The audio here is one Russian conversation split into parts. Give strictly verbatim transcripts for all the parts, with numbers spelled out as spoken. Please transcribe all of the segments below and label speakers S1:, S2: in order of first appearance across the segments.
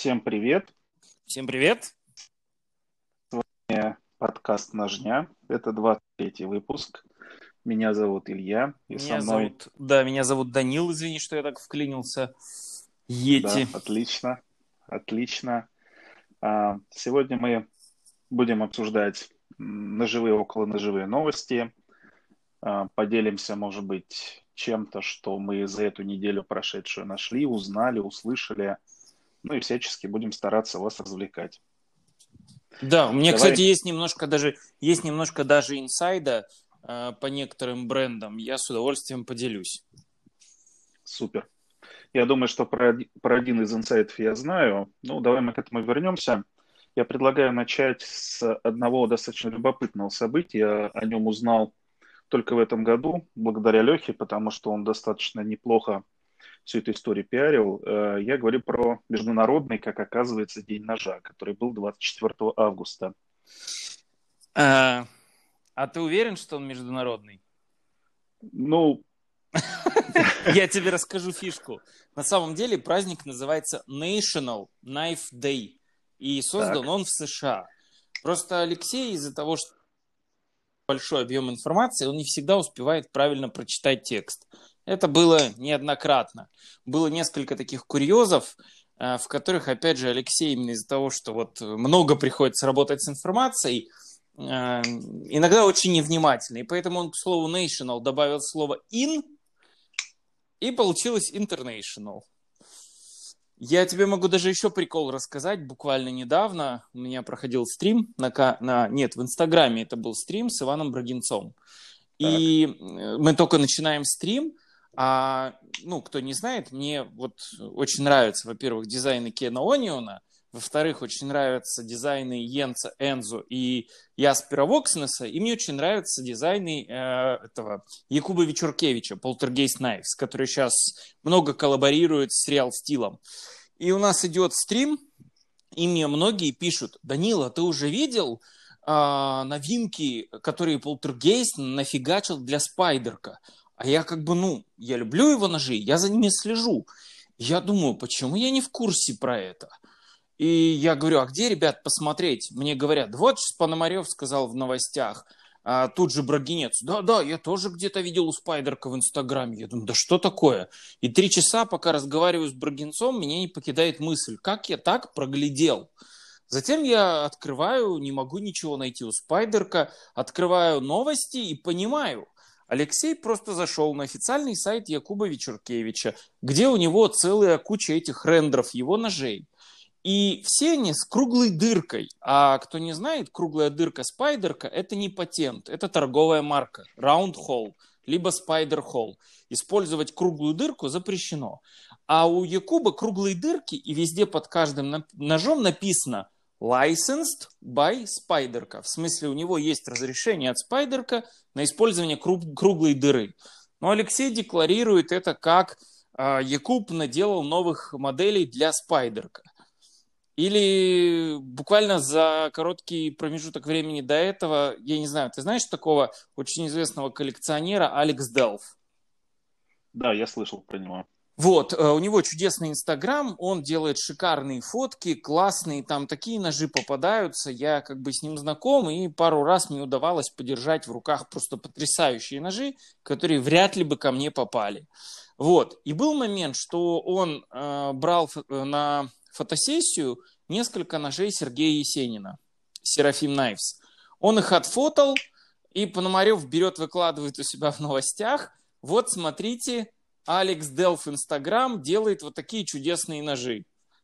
S1: Всем привет!
S2: Всем привет!
S1: Э, Подкаст «Ножня». Это двадцать третий выпуск. Меня зовут Илья, и со
S2: Меня
S1: мной...
S2: зовут, да, меня зовут Данил, извини, что я так вклинился.
S1: Да,
S2: Йети.
S1: отлично, отлично. А, Сегодня мы будем обсуждать м, ножевые, околоножевые новости. А, Поделимся, может быть, чем-то, что мы за эту неделю прошедшую нашли, узнали, услышали. Ну и всячески будем стараться вас развлекать.
S2: Да, у меня, кстати,
S1: Давай,
S2: есть немножко даже, есть немножко даже инсайда э, по некоторым брендам. Я с удовольствием поделюсь.
S1: супер. Я думаю, что про, оди- про один из инсайтов я знаю. Ну, давай мы к этому вернемся. Я предлагаю начать с одного достаточно любопытного события. Я о нем узнал только в этом году, благодаря Лехе, потому что он достаточно неплохо всю эту историю пиарил. Э, Я говорю про международный, как оказывается, День ножа, который был двадцать четвёртого августа.
S2: А, а ты уверен, что он международный?
S1: Ну,
S2: Я тебе расскажу фишку. На самом деле праздник называется National Knife Day. И создан
S1: так,
S2: он в США. Просто Алексей из-за того, что большой объем информации, он не всегда успевает правильно прочитать текст. Это было неоднократно. Было несколько таких курьезов, э, в которых, опять же, Алексей именно из-за того, что вот много приходится работать с информацией, э, иногда очень невнимательный. И поэтому он к слову national добавил слово in, и получилось international. Я тебе могу даже еще прикол рассказать. Буквально недавно у меня проходил стрим на, на нет, в Инстаграме это был стрим с Иваном Брагинцом.
S1: так.
S2: И мы только начинаем стрим, а, ну, кто не знает, мне вот очень нравится, во-первых, дизайны Кена Ониона, во-вторых, очень нравятся дизайны Йенса Энзо и Яспера Вокснеса, и мне очень нравятся дизайны э, этого Якуба Вечуркевича, Poltergeist Knives, который сейчас много коллаборирует с Real Steel. И у нас идет стрим, и мне многие пишут: Данила, ты уже видел а, новинки, которые Полтергейст нафигачил для Спайдерка? А я как бы, ну, я люблю его ножи, я за ними слежу. Я думаю, почему я не в курсе про это? И я говорю, а где, ребят, посмотреть? Мне говорят, вот что Пономарев сказал в новостях. А тут же Брагинец. Да-да, я тоже где-то видел у Спайдерка в Инстаграме. Я думаю, да что такое? И три часа, пока разговариваю с Брагинцом, меня не покидает мысль, как я так проглядел? Затем я открываю, не могу ничего найти у Спайдерка, открываю новости и понимаю. Алексей просто зашел на официальный сайт Якуба Вечуркевича, где у него целая куча этих рендеров его ножей. И все они с круглой дыркой. А кто не знает, круглая дырка Спайдерка – это не патент, это торговая марка. Round Hole, либо Spider Hole. Использовать круглую дырку запрещено. А у Якуба круглые дырки, и везде под каждым ножом написано Licensed by Spyderco. В смысле, у него есть разрешение от Spyderco на использование круглой дыры. Но Алексей декларирует это как э, Якуб наделал новых моделей для Spyderco. Или буквально за короткий промежуток времени до этого, я не знаю, ты знаешь такого очень известного коллекционера Алекс Делф?
S1: Да, я слышал про него.
S2: Вот, у него чудесный Инстаграм, он делает шикарные фотки, классные, там такие ножи попадаются, я как бы с ним знаком, и пару раз мне удавалось подержать в руках просто потрясающие ножи, которые вряд ли бы ко мне попали. Вот, и был момент, что он э, брал на фотосессию несколько ножей Сергея Есенина, Серафим Knives. Он их отфотал, и Пономарев берет, выкладывает у себя в новостях. Вот, смотрите, Алекс Делф Инстаграм делает вот такие чудесные ножи.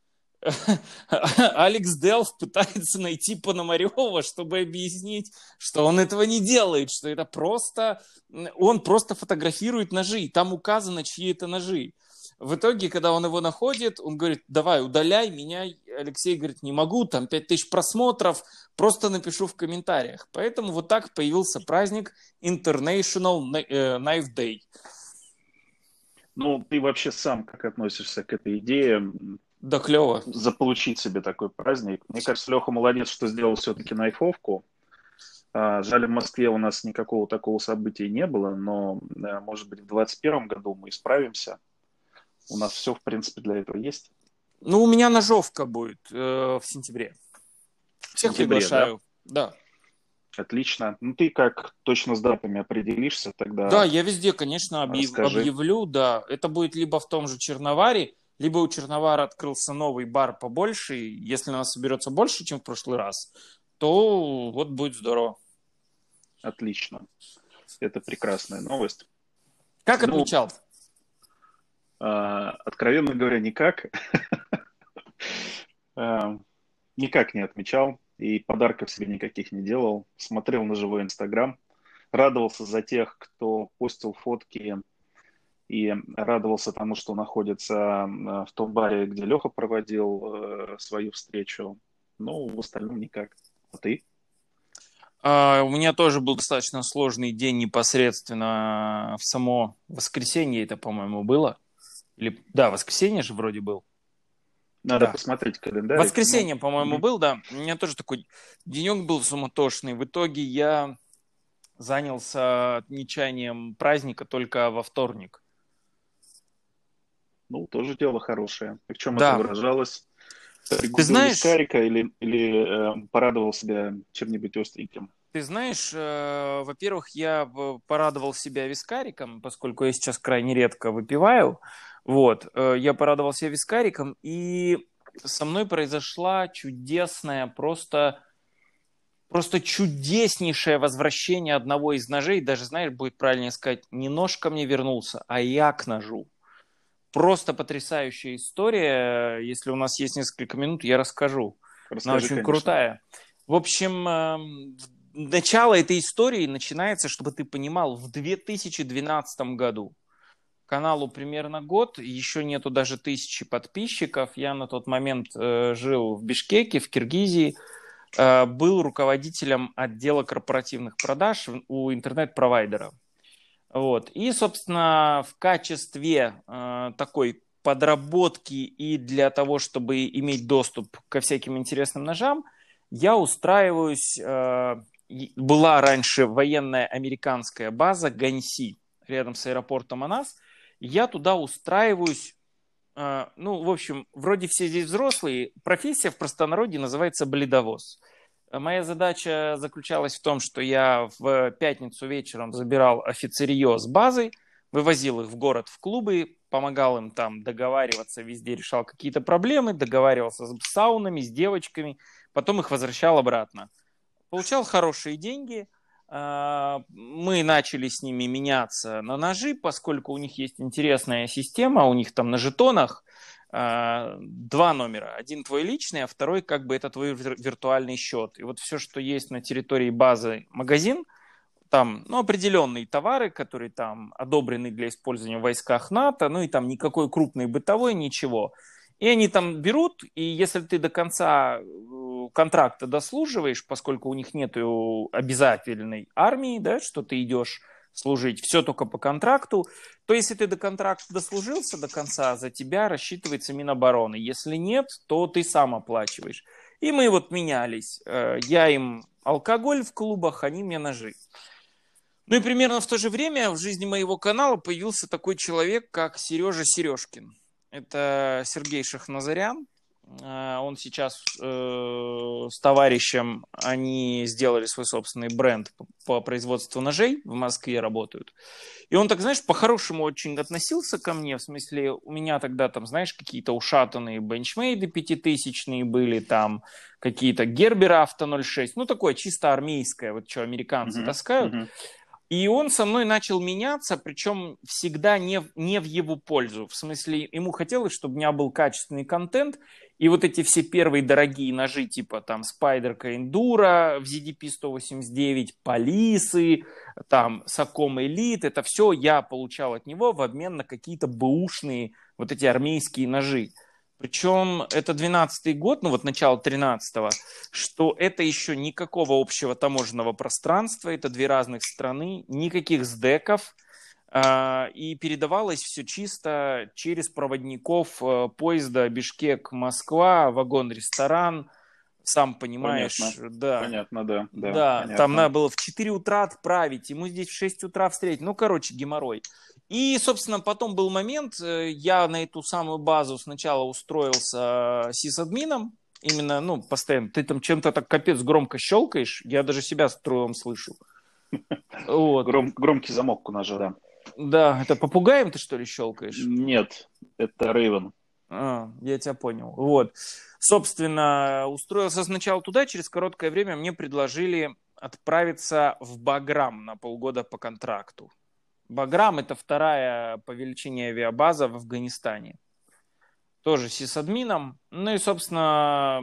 S2: Алекс Делф пытается найти Пономарева, чтобы объяснить, что он этого не делает, что это просто... Он просто фотографирует ножи, там указано, чьи это ножи. В итоге, когда он его находит, он говорит, давай, удаляй меня. Алексей говорит, не могу, там пять тысяч просмотров, просто напишу в комментариях. Поэтому вот так появился праздник International Knife Day.
S1: Ну, ты вообще сам как относишься к этой идее?
S2: Да клево.
S1: Заполучить себе такой праздник. Мне кажется, Леха молодец, что сделал все-таки найфовку. Жаль, в Москве у нас никакого такого события не было, но, может быть, в двадцать первом году мы исправимся. У нас все, в принципе, для этого есть.
S2: Ну, у меня ножовка будет э, в сентябре.
S1: В
S2: Всех
S1: сентябре, да?
S2: приглашаю. Да.
S1: Отлично. Ну, ты как точно с датами определишься,
S2: Да,
S1: тогда
S2: я везде, конечно, объяв-
S1: расскажи.
S2: объявлю, да. Это будет либо в том же Черноваре, либо у Черновара открылся новый бар побольше. И если нас соберется больше, чем в прошлый раз, то вот будет здорово.
S1: Отлично. Это прекрасная новость.
S2: Как
S1: Ну,
S2: отмечал?
S1: а, откровенно говоря, никак. А, Никак не отмечал и подарков себе никаких не делал. Смотрел на живой Инстаграм, радовался за тех, кто постил фотки, и радовался тому, что находится э, в том баре, где Леха проводил э, свою встречу. Ну, в остальном никак. А ты?
S2: А, у меня тоже был достаточно сложный день непосредственно в само воскресенье, это, по-моему, было. Или, да, воскресенье же вроде был.
S1: Надо
S2: Да.
S1: посмотреть календарик. Ну,
S2: Воскресенье, по-моему,
S1: мгм.
S2: был, да. У меня тоже такой денек был суматошный. В итоге я занялся отмечанием праздника только во вторник.
S1: Ну, тоже дело хорошее. И в чем это
S2: Да.
S1: выражалось?
S2: Ты
S1: Пригубил
S2: знаешь,
S1: вискарика или, или э, порадовал себя чем-нибудь остреньким?
S2: ты знаешь, э, во-первых, я в- порадовал себя вискариком, поскольку я сейчас крайне редко выпиваю. Вот, э, я порадовал себя вискариком, и со мной произошла чудесная, просто, просто чудеснейшее возвращение одного из ножей. Даже, знаешь, будет правильнее сказать, не нож ко мне вернулся, а я к ножу. Просто потрясающая история. Если у нас есть несколько минут, я расскажу. Она
S1: Расскажи,
S2: очень
S1: конечно.
S2: крутая. В общем, эм, начало этой истории начинается, чтобы ты понимал, в две тысячи двенадцатом году. Каналу примерно год, еще нету даже тысячи подписчиков. Я на тот момент э, жил в Бишкеке, в Киргизии, э, был руководителем отдела корпоративных продаж у интернет-провайдера. Вот. И, собственно, в качестве э, такой подработки и для того, чтобы иметь доступ ко всяким интересным ножам, я устраиваюсь, э, была раньше военная американская база Ганьси, рядом с аэропортом Анас, я туда устраиваюсь, э, ну, в общем, вроде все здесь взрослые, профессия в простонародье называется бледовоз. Моя задача заключалась в том, что я в пятницу вечером забирал офицерье с базы, вывозил их в город в клубы, помогал им там договариваться, везде решал какие-то проблемы, договаривался с саунами, с девочками, потом их возвращал обратно. Получал хорошие деньги, мы начали с ними меняться на ножи, поскольку у них есть интересная система, у них там на жетонах два номера. Один твой личный, а второй как бы это твой виртуальный счет. И вот все, что есть на территории базы магазин, там ну, определенные товары, которые там одобрены для использования в войсках НАТО, ну и там никакой крупной бытовой, ничего. И они там берут, и если ты до конца контракта дослуживаешь, поскольку у них нет обязательной армии, да, что ты идешь служить, все только по контракту, то если ты до контракта дослужился до конца, за тебя рассчитывается Минобороны. Если нет, то ты сам оплачиваешь. И мы вот менялись. Я им алкоголь в клубах, они мне ножи. Ну и примерно в то же время в жизни моего канала появился такой человек, как Сережа Сережкин. Это Сергей Шахназарян. Он сейчас э, с товарищем, они сделали свой собственный бренд по, по производству ножей, в Москве работают. И он так, знаешь, по-хорошему очень относился ко мне, в смысле, у меня тогда там, знаешь, какие-то ушатанные бенчмейды пятитысячные были, там какие-то Герберы авто ноль шесть, ну такое чисто армейское, вот что американцы
S1: Мгм,
S2: таскают.
S1: мгм.
S2: И он со мной начал меняться, причем всегда не, не в его пользу. В смысле, ему хотелось, чтобы у меня был качественный контент, и вот эти все первые дорогие ножи, типа там Спайдерка Эндура в зет ди пи сто восемьдесят девять, Полисы, там Саком Элит, это все я получал от него в обмен на какие-то бэушные вот эти армейские ножи. Причем это двенадцатый год, ну вот начало тринадцатого, что это еще никакого общего таможенного пространства, это две разных страны, никаких сдэков, и передавалось все чисто через проводников поезда Бишкек-Москва, вагон-ресторан, сам
S1: Понятно.
S2: понимаешь, да.
S1: Понятно, да, да,
S2: Да, там
S1: понятно.
S2: надо было в четыре утра отправить, ему здесь в шесть утра встретить. Ну, короче, геморрой. И, собственно, потом был момент, я на эту самую базу сначала устроился сисадмином, именно, ну, постоянно, ты там чем-то так капец громко щелкаешь, я даже себя с трудом слышу. Вот.
S1: Гром, громкий замок у нас же, да.
S2: Да, это попугаем ты, что ли, щелкаешь?
S1: Нет, это Рейвен.
S2: А, я тебя понял. Вот. Собственно, устроился сначала туда, через короткое время мне предложили отправиться в Баграм на полгода по контракту. Баграм – это вторая по величине авиабаза в Афганистане. Тоже сисадмином. Ну и, собственно,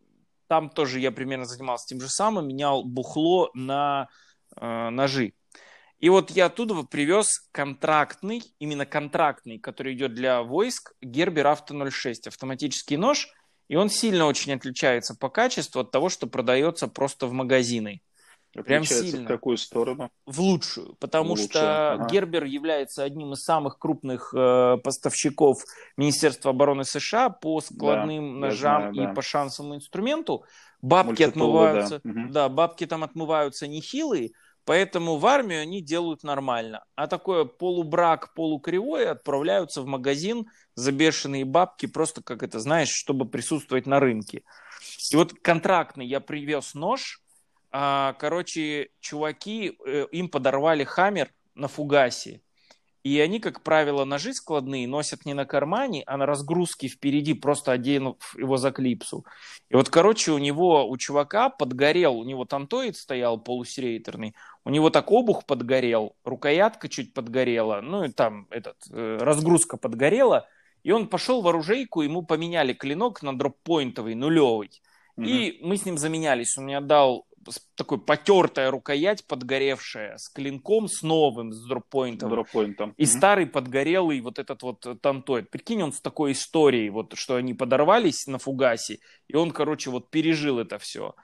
S2: там тоже я примерно занимался тем же самым, менял бухло на э, ножи. И вот я оттуда привез контрактный, именно контрактный, который идет для войск, Гербер Авто ноль шесть, автоматический нож. И он сильно очень отличается по качеству от того, что продается просто в магазины. Прям
S1: Отличается
S2: сильно.
S1: в какую сторону?
S2: В лучшую, потому
S1: В лучшую.
S2: что
S1: Ага.
S2: Гербер является одним из самых крупных э, поставщиков Министерства обороны США по складным
S1: Да, я
S2: ножам
S1: знаю,
S2: и
S1: да.
S2: по шансовому инструменту. Бабки
S1: Мультитулы,
S2: отмываются,
S1: да. Мгм.
S2: да, бабки там отмываются нехилые, поэтому в армию они делают нормально. А такое полубрак, полукривое отправляются в магазин за бешеные бабки, просто как это, знаешь, чтобы присутствовать на рынке. И вот контрактный я привез нож. А, короче, чуваки, э, им подорвали хаммер на фугасе. И они, как правило, ножи складные носят не на кармане, а на разгрузке впереди, просто оденув его за клипсу. И вот, короче, у него, у чувака подгорел, у него тантоид стоял полусерейтерный, у него так обух подгорел, рукоятка чуть подгорела, ну и там этот, э, разгрузка подгорела, и он пошел в оружейку, ему поменяли клинок на дроппоинтовый, нулевый.
S1: Мгм.
S2: И мы с ним заменялись, он мне отдал такой потертая рукоять, подгоревшая, с клинком, с новым, с дроппоинтом.
S1: Дроппоинтом.
S2: И
S1: Мгм.
S2: старый подгорелый вот этот вот тантоид. Прикинь, он с такой историей, вот, что они подорвались на фугасе, и он, короче, вот пережил это все.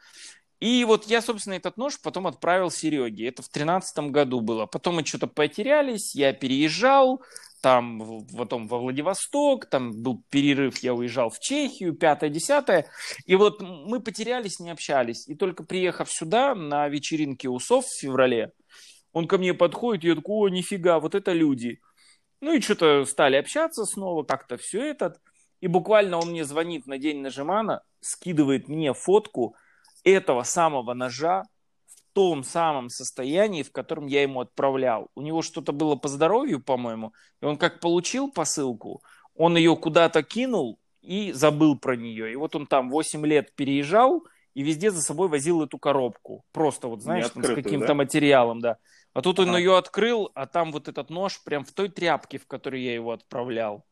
S2: И вот я, собственно, этот нож потом отправил Сереге. Это в тринадцатом году было. Потом мы что-то потерялись, я переезжал, там потом во Владивосток, там был перерыв, я уезжал в Чехию, пятое-десятое. И вот мы потерялись, не общались. И только приехав сюда на вечеринке усов в феврале, он ко мне подходит, и я такой: о, нифига, вот это люди. Ну и что-то стали общаться снова, как-то все это. И буквально он мне звонит на день нажимана, скидывает мне фотку этого самого ножа в том самом состоянии, в котором я ему отправлял. У него что-то было по здоровью, по-моему, и он как получил посылку, он ее куда-то кинул и забыл про нее. И вот он там восемь лет переезжал и везде за собой возил эту коробку. Просто вот, знаешь, там, с
S1: Неоткрытую,
S2: каким-то
S1: да?
S2: материалом, да. А тут он
S1: Ага.
S2: ее открыл, а там вот этот нож прям в той тряпке, в которой я его отправлял.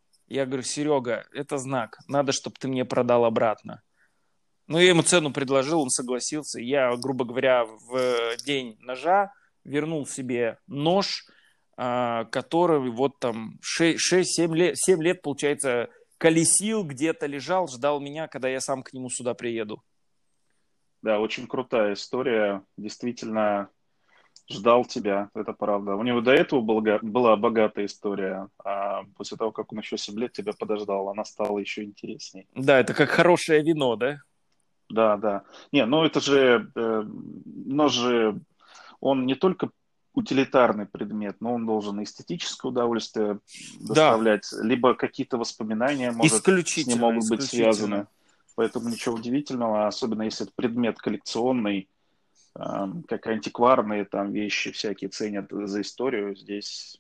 S2: Я говорю: Серега, это знак, надо, чтобы ты мне продал обратно. Ну, я ему цену предложил, он согласился. Я, грубо говоря, в день ножа вернул себе нож, а, который вот там шесть-семь лет, семь лет, получается, колесил, где-то лежал, ждал меня, когда я сам к нему сюда приеду.
S1: Да, очень крутая история. Действительно ждал тебя, это правда. У него до этого была, была богатая история, а после того, как он еще семь лет тебя подождал, она стала еще интересней.
S2: Да, это как хорошее вино, да?
S1: Да, да. Не, ну это же, э, нож же, он не только утилитарный предмет, но он должен эстетическое удовольствие
S2: Да,
S1: доставлять, либо какие-то воспоминания, может, с ним
S2: исключительно,
S1: могут быть связаны.
S2: исключительно.
S1: Поэтому ничего удивительного, особенно если это предмет коллекционный, э, как антикварные там вещи всякие ценят за историю. Здесь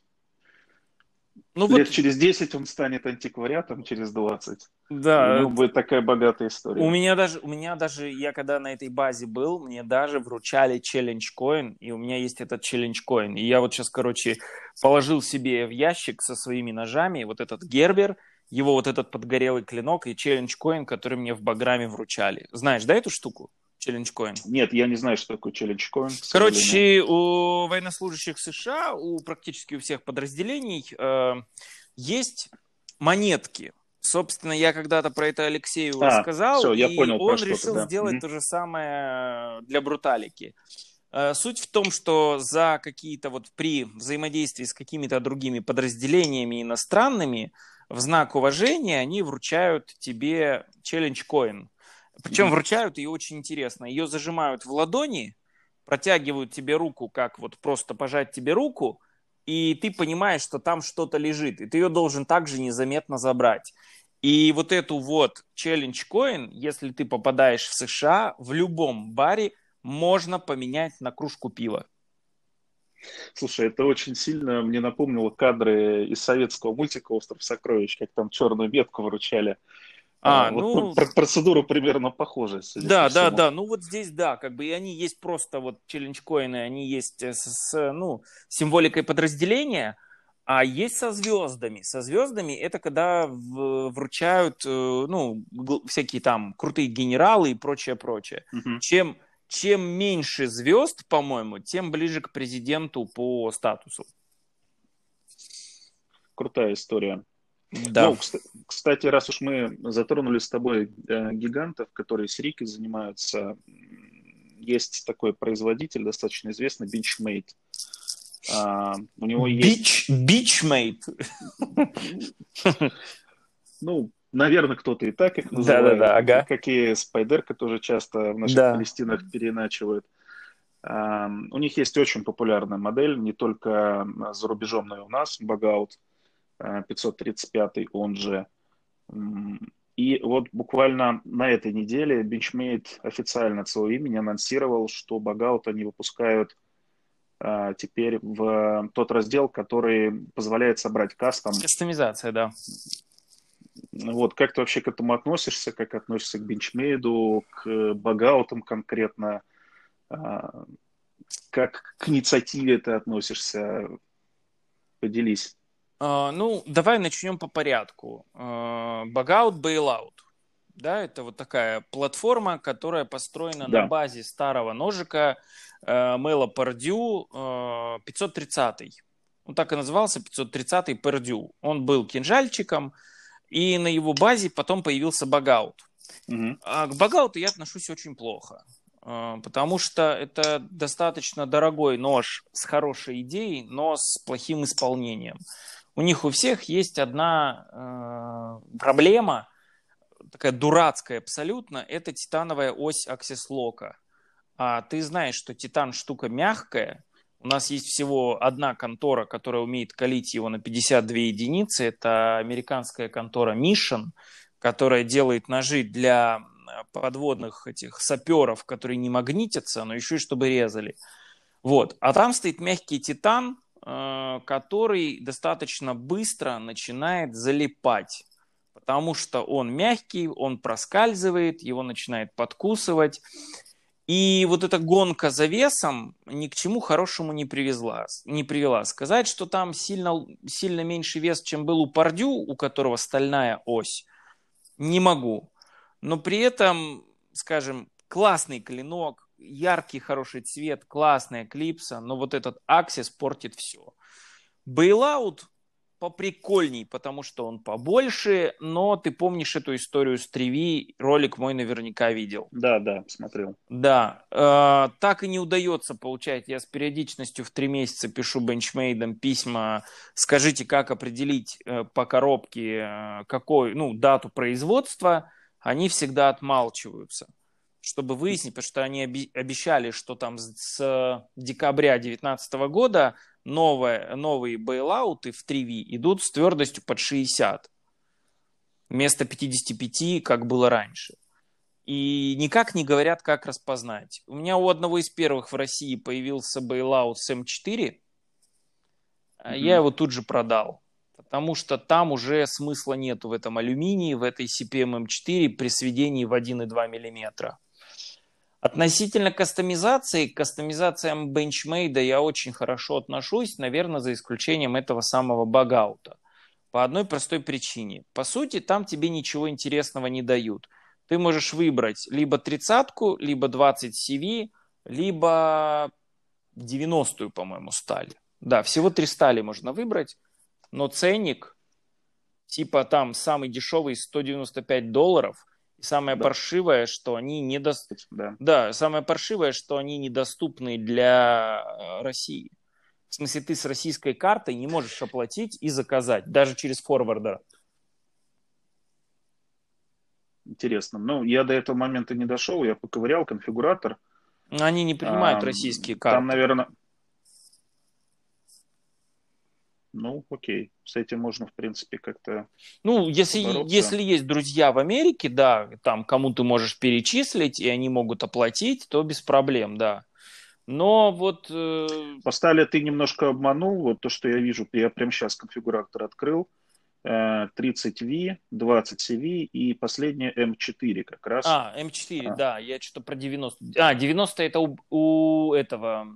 S2: Ну
S1: лет
S2: вот,
S1: через десять он станет антиквариатом, через двадцать. И у
S2: да,
S1: него будет такая богатая
S2: у
S1: история.
S2: меня даже, у меня даже, я когда на этой базе был, мне даже вручали челлендж коин, и у меня есть этот челлендж коин. И я вот сейчас, короче, положил себе в ящик со своими ножами вот этот Гербер, его вот этот подгорелый клинок и челлендж коин, который мне в Баграме вручали. Знаешь, да, эту штуку? Челлендж коин.
S1: Нет, я не знаю, что такое челлендж коин, к сожалению.
S2: Короче, у военнослужащих США, у практически у всех подразделений э, есть монетки. Собственно, я когда-то про это Алексею
S1: А,
S2: рассказал,
S1: все, я
S2: и
S1: понял про
S2: он
S1: что-то,
S2: решил
S1: да.
S2: сделать
S1: Мгм.
S2: то же самое для бруталики. Э, Суть в том, что за какие-то вот при взаимодействии с какими-то другими подразделениями иностранными в знак уважения они вручают тебе челлендж коин. Причем
S1: Мгм.
S2: вручают ее очень интересно. Ее зажимают в ладони, протягивают тебе руку, как вот просто пожать тебе руку, и ты понимаешь, что там что-то лежит, и ты ее должен также незаметно забрать. И вот эту вот Challenge Coin, если ты попадаешь в США, в любом баре можно поменять на кружку пива.
S1: Слушай, это очень сильно мне напомнило кадры из советского мультика «Остров сокровищ», как там черную метку выручали.
S2: А,
S1: Вот
S2: ну,
S1: пр- процедура примерно похожая, судя по
S2: да, да,
S1: всему.
S2: да. Ну вот здесь, да, как бы и они есть просто вот челлендж-коины, они есть с, с, ну, символикой подразделения, а есть со звездами. Со звездами это когда в- вручают, э, ну, гл- всякие там крутые генералы и прочее, прочее.
S1: Мгм.
S2: Чем, чем меньше звезд, по-моему, тем ближе к президенту по статусу.
S1: Крутая история.
S2: Да.
S1: Ну, кста- кстати, раз уж мы затронули с тобой э, гигантов, которые с Рикой занимаются, м, есть такой производитель, достаточно известный, Benchmade. А, у него есть,
S2: Бич, бичмейт.
S1: ну, наверное, кто-то и так их называет,
S2: Да-да-да,
S1: как, и-
S2: ага.
S1: как и Спайдерка тоже часто в наших
S2: Да.
S1: Палестинах переиначивают. А, у них есть очень популярная модель, не только за рубежом, но и у нас, Багаут пятьсот тридцать пять, он же. М, И вот буквально на этой неделе Benchmade официально от своего имени анонсировал, что Багаут они выпускают а, теперь в тот раздел, который позволяет собрать кастом.
S2: Кастомизация, да.
S1: Вот, как ты вообще к этому относишься, как относишься к Benchmade, к Багаутам конкретно, а, как к инициативе ты относишься, поделись.
S2: А, ну, давай начнем по порядку. А, Bugout Bailout. Да, это вот такая платформа, которая построена на
S1: Да.
S2: базе старого ножика э, Мэла Пардю э, пятьсот тридцатый. Он так и назывался, пятьсот тридцатый Пардю. Он был кинжальчиком, и на его базе потом появился Багаут.
S1: Мгм.
S2: А к Багауту я отношусь очень плохо, э, потому что это достаточно дорогой нож с хорошей идеей, но с плохим исполнением. У них у всех есть одна э, проблема, такая дурацкая абсолютно, это титановая ось аксис-лока. А ты знаешь, что титан штука мягкая. У нас есть всего одна контора, которая умеет калить его на пятьдесят две единицы. Это американская контора Mission, которая делает ножи для подводных этих саперов, которые не магнитятся, но еще и чтобы резали. Вот. А там стоит мягкий титан, э, который достаточно быстро начинает залипать. Потому что он мягкий, он проскальзывает, его начинает подкусывать. И вот эта гонка за весом ни к чему хорошему не привезла, не привела. Сказать, что там сильно, сильно меньше вес, чем был у Пардю, у которого стальная ось, не могу. Но при этом, скажем, классный клинок, яркий хороший цвет, классная клипса, но вот этот Аксис портит все. Бейлаут поприкольней, потому что он побольше, но ты помнишь эту историю с Треви, ролик мой наверняка видел.
S1: Да, да, смотрел.
S2: Да, э, так и не удается получать. Я с периодичностью в три месяца пишу бенчмейдам письма, скажите, как определить э, по коробке, э, какой, ну, дату производства, они всегда отмалчиваются, чтобы выяснить, потому что они оби- обещали, что там с, с декабря две тысячи девятнадцатого года новые, новые бейлауты в три ви идут с твердостью под шестьдесят, вместо пятьдесят пять, как было раньше. И никак не говорят, как распознать. У меня у одного из первых в России появился бейлаут с эм четыре. Я
S1: Мгм.
S2: его тут же продал. Потому что там уже смысла нету в этом алюминии, в этой си пи эм эм четыре при сведении в один и два миллиметра. Относительно кастомизации, к кастомизациям бенчмейда я очень хорошо отношусь, наверное, за исключением этого самого багаута. По одной простой причине. По сути, там тебе ничего интересного не дают. Ты можешь выбрать либо тридцатку, либо двадцать си ви, либо девяностую, по-моему, сталь. Да, всего три стали можно выбрать, но ценник, типа там самый дешевый сто девяносто пять долларов, и самое
S1: Да,
S2: паршивое, что они недос...
S1: да.
S2: да, самое паршивое, что они недоступны для э, России. В смысле, ты с российской картой не можешь оплатить и заказать, даже через форвардера.
S1: Интересно. Ну, я до этого момента не дошел, я поковырял конфигуратор.
S2: Они не принимают
S1: А,
S2: российские
S1: Там,
S2: карты.
S1: наверное, Ну, окей. С этим можно, в принципе, как-то
S2: Ну, если,
S1: побороться.
S2: если есть друзья в Америке, да, там кому ты можешь перечислить, и они могут оплатить, то без проблем, да. Но вот... э,
S1: По стали ты немножко обманул. Вот то, что я вижу, я прямо сейчас конфигуратор открыл. Э, тридцать ви, двадцать си ви и последняя эм четыре как раз.
S2: А, эм четыре,
S1: А,
S2: да, я что-то про девяносто. А, девяносто это у, у этого,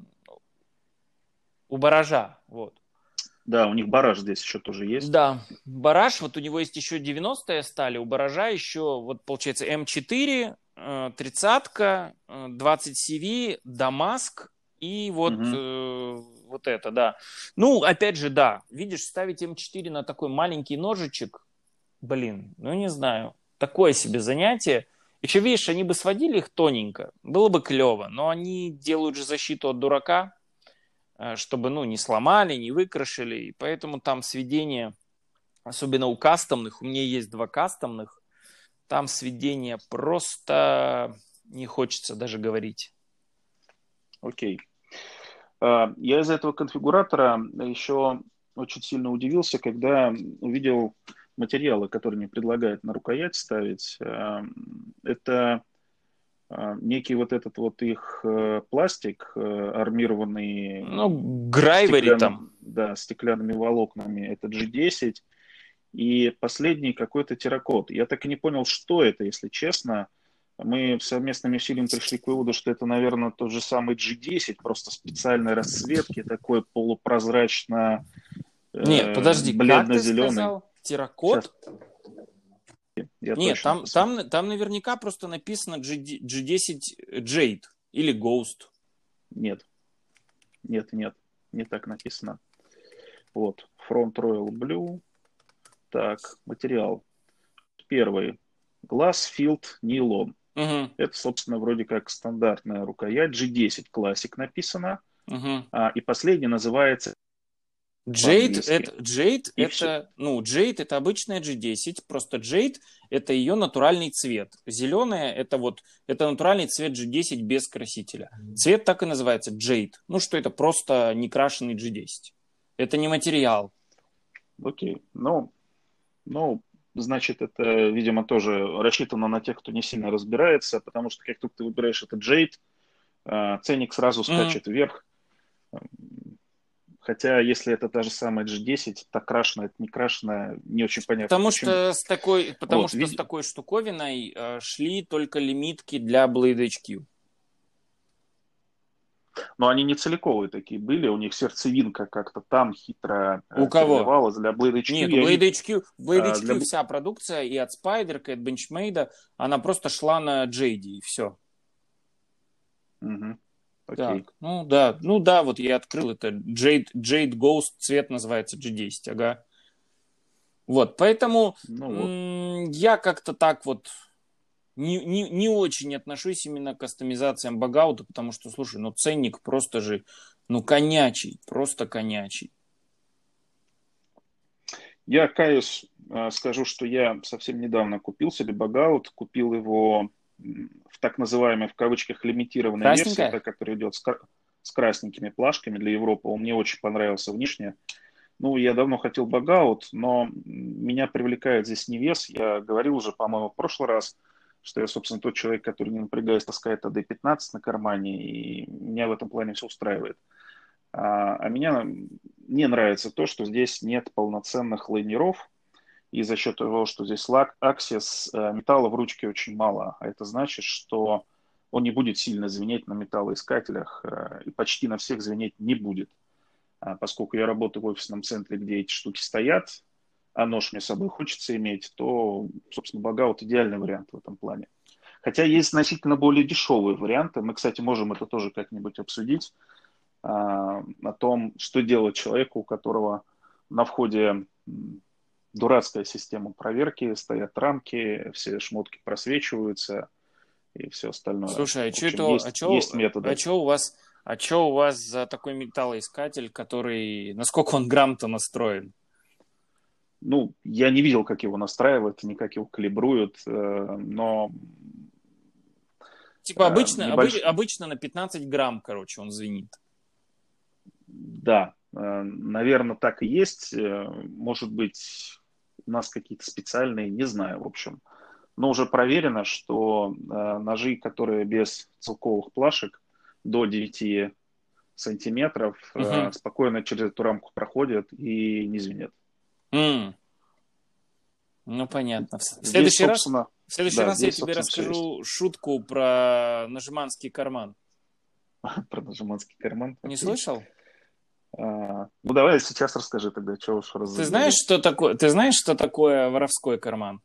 S2: у Баража, вот.
S1: да, у них бараж здесь еще тоже есть.
S2: Да, Бараж, вот у него есть еще девяностые стали, у Баража еще, вот получается, эм четыре, э, тридцатка, э, двадцать си ви, Дамаск и вот,
S1: Мгм.
S2: э, вот это, да. Ну, опять же, да, видишь, ставить эм четыре на такой маленький ножичек, блин, ну не знаю, такое себе занятие. Еще, видишь, они бы сводили их тоненько, было бы клево, но они делают же защиту от дурака, э, чтобы, ну, не сломали, не выкрашили, и поэтому там сведение, особенно у кастомных, у меня есть два кастомных, там сведение просто не хочется даже говорить.
S1: Окей. А, Я из этого конфигуратора еще очень сильно удивился, когда увидел материалы, которые мне предлагают на рукоять ставить. А, Это а, некий вот этот вот их э, пластик, э, армированный
S2: Ну, Грайвери там.
S1: стеклянным, да, стеклянными волокнами. Это джи десять. И последний какой-то терракот. Я так и не понял, что это, если честно. Мы совместными усилиями пришли к выводу, что это, наверное, тот же самый джи десять, просто специальной расцветки, такой полупрозрачно
S2: Нет,
S1: э,
S2: подожди, как ты
S1: бледно-зеленый.
S2: сказал? Терракот?
S1: Сейчас я
S2: Нет,
S1: точно
S2: там,
S1: посмотрю.
S2: там, там наверняка просто написано джи десять Jade или Ghost.
S1: Нет, нет, нет, не так написано. Вот, Front Royal Blue. Так, материал. Первый. Glass Field Nylon.
S2: Угу,
S1: Это, собственно, вроде как стандартная рукоять. джи десять Classic написано.
S2: угу.
S1: А, и последний называется
S2: Jade
S1: по-английски.
S2: это, Jade
S1: И все.
S2: это, ну, Jade это обычная джи десять, просто Jade это ее натуральный цвет. Зеленая это вот, это натуральный цвет джи десять без красителя. Цвет так и называется, Jade. Ну, что это просто некрашенный джи десять. Это не материал.
S1: Окей. Ну, ну, значит, это, видимо, тоже рассчитано на тех, кто не сильно разбирается, потому что как только ты выбираешь этот Jade, а, ценник сразу
S2: Мгм.
S1: скачет вверх. Хотя, если это та же самая джи десять, так крашеная, это не крашеная, не очень понятно
S2: Потому
S1: почему.
S2: что с такой, потому
S1: Вот,
S2: что с
S1: вид-
S2: такой штуковиной э, шли только лимитки для Blade эйч кью.
S1: но они не целиковые такие были, у них сердцевинка как-то там хитро
S2: У
S1: э,
S2: кого?
S1: переливалась для Blade эйч кью,
S2: Нет,
S1: и
S2: у Blade
S1: они
S2: эйч кью, Blade
S1: э, для...
S2: эйч кью вся продукция и от Spider, и от Benchmade, она просто шла на Джейди, и все.
S1: Мгм. Окей.
S2: Так, ну да, ну да, вот я открыл это. Jade, Jade Ghost, цвет называется джи десять, ага. Вот, поэтому
S1: Ну вот.
S2: м, я как-то так вот не, не, не очень отношусь именно к кастомизациям багаута, потому что, слушай, ну ценник просто же, ну конячий, просто конячий.
S1: Я каюсь, э, скажу, что я совсем недавно купил себе багаут, купил его м, в так называемой, в кавычках, лимитированной версии,
S2: Красненькая?
S1: та, которая идет с, кра- с красненькими плашками для Европы. Он мне очень понравился внешне. Ну, я давно хотел багаут, но м, меня привлекает здесь не вес. Я говорил уже, по-моему, в прошлый раз, что я, собственно, тот человек, который не напрягаясь таскает эй ди пятнадцать на кармане, и меня в этом плане все устраивает. А, а меня не нравится то, что здесь нет полноценных лайнеров, и за счет того, что здесь лак, аксис, э, металла в ручке очень мало. А это значит, что он не будет сильно звенеть на металлоискателях, э, и почти на всех звенеть не будет. А поскольку я работаю в офисном центре, где эти штуки стоят, а нож мне с собой хочется иметь, то, собственно, Багаут идеальный вариант в этом плане. Хотя есть значительно более дешевые варианты. Мы, кстати, можем это тоже как-нибудь обсудить. А, о том, что делать человеку, у которого на входе дурацкая система проверки, стоят рамки, все шмотки просвечиваются и все остальное.
S2: Слушай, а
S1: В
S2: что
S1: общем,
S2: это, а
S1: есть, есть
S2: чё, а
S1: методы.
S2: чё у вас, а чё у вас за такой металлоискатель, который, насколько он грамм-то настроен?
S1: Ну, я не видел, как его настраивают, ни как его калибруют, э, но
S2: Типа
S1: э,
S2: обычно, обы-
S1: небольш...
S2: обычно на пятнадцать грамм, короче, он звенит.
S1: да, Наверное, так и есть. Может быть, у нас какие-то специальные, не знаю, в общем. Но уже проверено, что ножи, которые без целковых плашек до девяти сантиметров,
S2: Угу.
S1: спокойно через эту рамку проходят и не звенят.
S2: М. Ну, понятно. В в
S1: Здесь,
S2: следующий раз,
S1: собственно,
S2: в следующий
S1: да,
S2: раз я
S1: здесь,
S2: тебе
S1: собственно, все есть.
S2: расскажу шутку про нажиманский карман.
S1: Про нажиманский карман,
S2: Не
S1: окей.
S2: слышал?
S1: А, ну, давай сейчас расскажи тогда, что уж раз
S2: Ты знаешь,
S1: заговорил.
S2: что такое, ты знаешь, что такое воровской карман?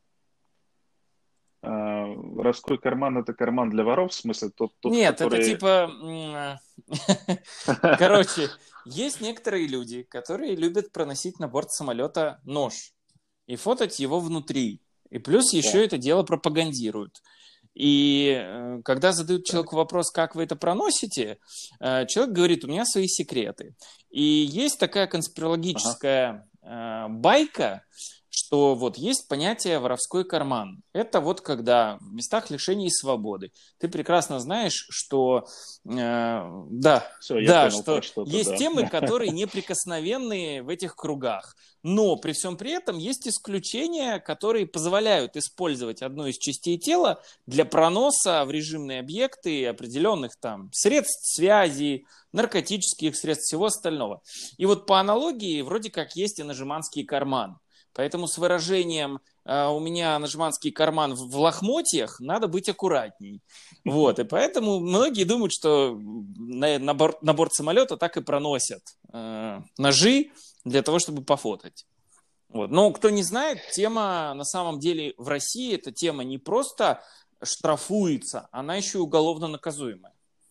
S1: А, воровской карман – это карман для воров, в смысле тот, тот,
S2: Нет, это
S1: который…
S2: типа... м, Короче, есть некоторые люди, которые любят проносить на борт самолета нож и фотать его внутри. И плюс еще
S1: Так,
S2: это дело пропагандируют. И э, когда задают
S1: так,
S2: человеку вопрос, как вы это проносите, э, человек говорит, у меня свои секреты. И есть такая
S1: ага,
S2: конспирологическая э, байка, что вот есть понятие воровской карман. Это вот когда в местах лишения свободы. Ты прекрасно знаешь, что э, да,
S1: все, я
S2: да,
S1: понял про
S2: что
S1: что-то,
S2: есть
S1: да.
S2: темы, которые неприкосновенные в этих кругах. Но при всем при этом есть исключения, которые позволяют использовать одну из частей тела для проноса в режимные объекты определенных там средств связи, наркотических средств, всего остального. И вот по аналогии вроде как есть и нажиманский карман. Поэтому с выражением э, «у меня нажиманский карман в, в лохмотьях» надо быть аккуратней. Вот, и поэтому многие думают, что на, на, борт, на борт самолета так и проносят э, ножи для того, чтобы пофотать. Вот. Но кто не знает, тема на самом деле в России, эта тема не просто штрафуется, она еще и уголовно наказуемая.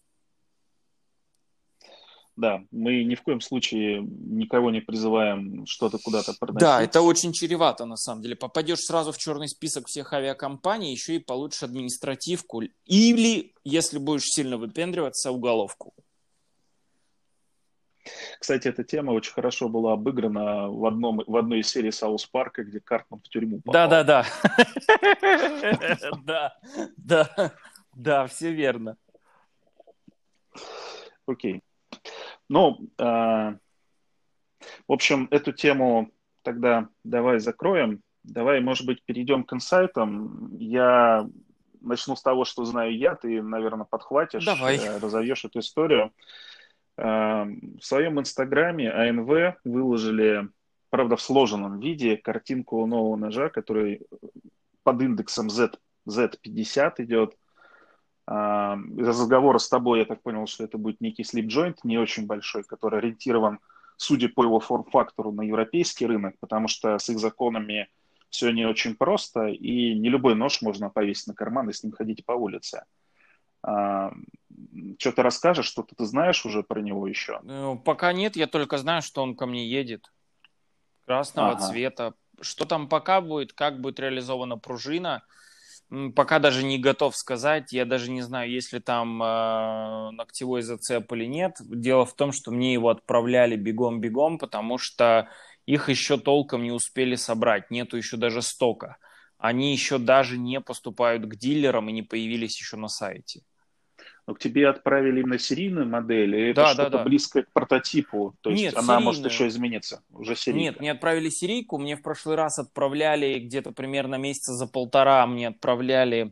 S1: Да, мы ни в коем случае никого не призываем что-то куда-то
S2: Да, это
S1: проносить.
S2: очень чревато на самом деле. Попадешь сразу в черный список всех авиакомпаний, еще и получишь административку. Или, если будешь сильно выпендриваться, уголовку.
S1: Кстати, эта тема очень хорошо была обыграна в, одном, в одной из серий Саус Парка, где Картман в тюрьму попал.
S2: Да-да-да. Да, да, да, все верно.
S1: Окей. Ну, а, в общем, эту тему тогда давай закроем. Давай, может быть, перейдем к инсайтам. Я начну с того, что знаю я. Ты, наверное, подхватишь,
S2: Давай.
S1: э, разовьешь эту историю. Э, В своем инстаграме А Н В выложили, правда, в сложенном виде картинку нового ножа, который под индексом Z, зет пятьдесят идет. А, Из разговора с тобой я так понял, что это будет некий слип-джойнт, не очень большой, который ориентирован, судя по его форм-фактору, на европейский рынок, потому что с их законами все не очень просто, и не любой нож можно повесить на карман и с ним ходить по улице. А, Что ты расскажешь, что-то ты знаешь уже про него еще?
S2: Ну, пока нет, я только знаю, что он ко мне едет. Красного
S1: Ага.
S2: цвета. Что там пока будет, как будет реализована пружина, м, пока даже не готов сказать. Я даже не знаю, есть ли там э, ногтевой зацеп или нет. Дело в том, что мне его отправляли бегом-бегом, потому что их еще толком не успели собрать. Нету еще даже стока. Они еще даже не поступают к дилерам и не появились еще на сайте.
S1: Но к тебе отправили именно серийную модель, и это
S2: Да, да,
S1: что-то
S2: да.
S1: близкое к прототипу, то есть
S2: Нет,
S1: она может еще
S2: серийную.
S1: измениться, уже
S2: Нет,
S1: серийка.
S2: мне отправили серийку, мне в прошлый раз отправляли где-то примерно месяца за полтора, мне отправляли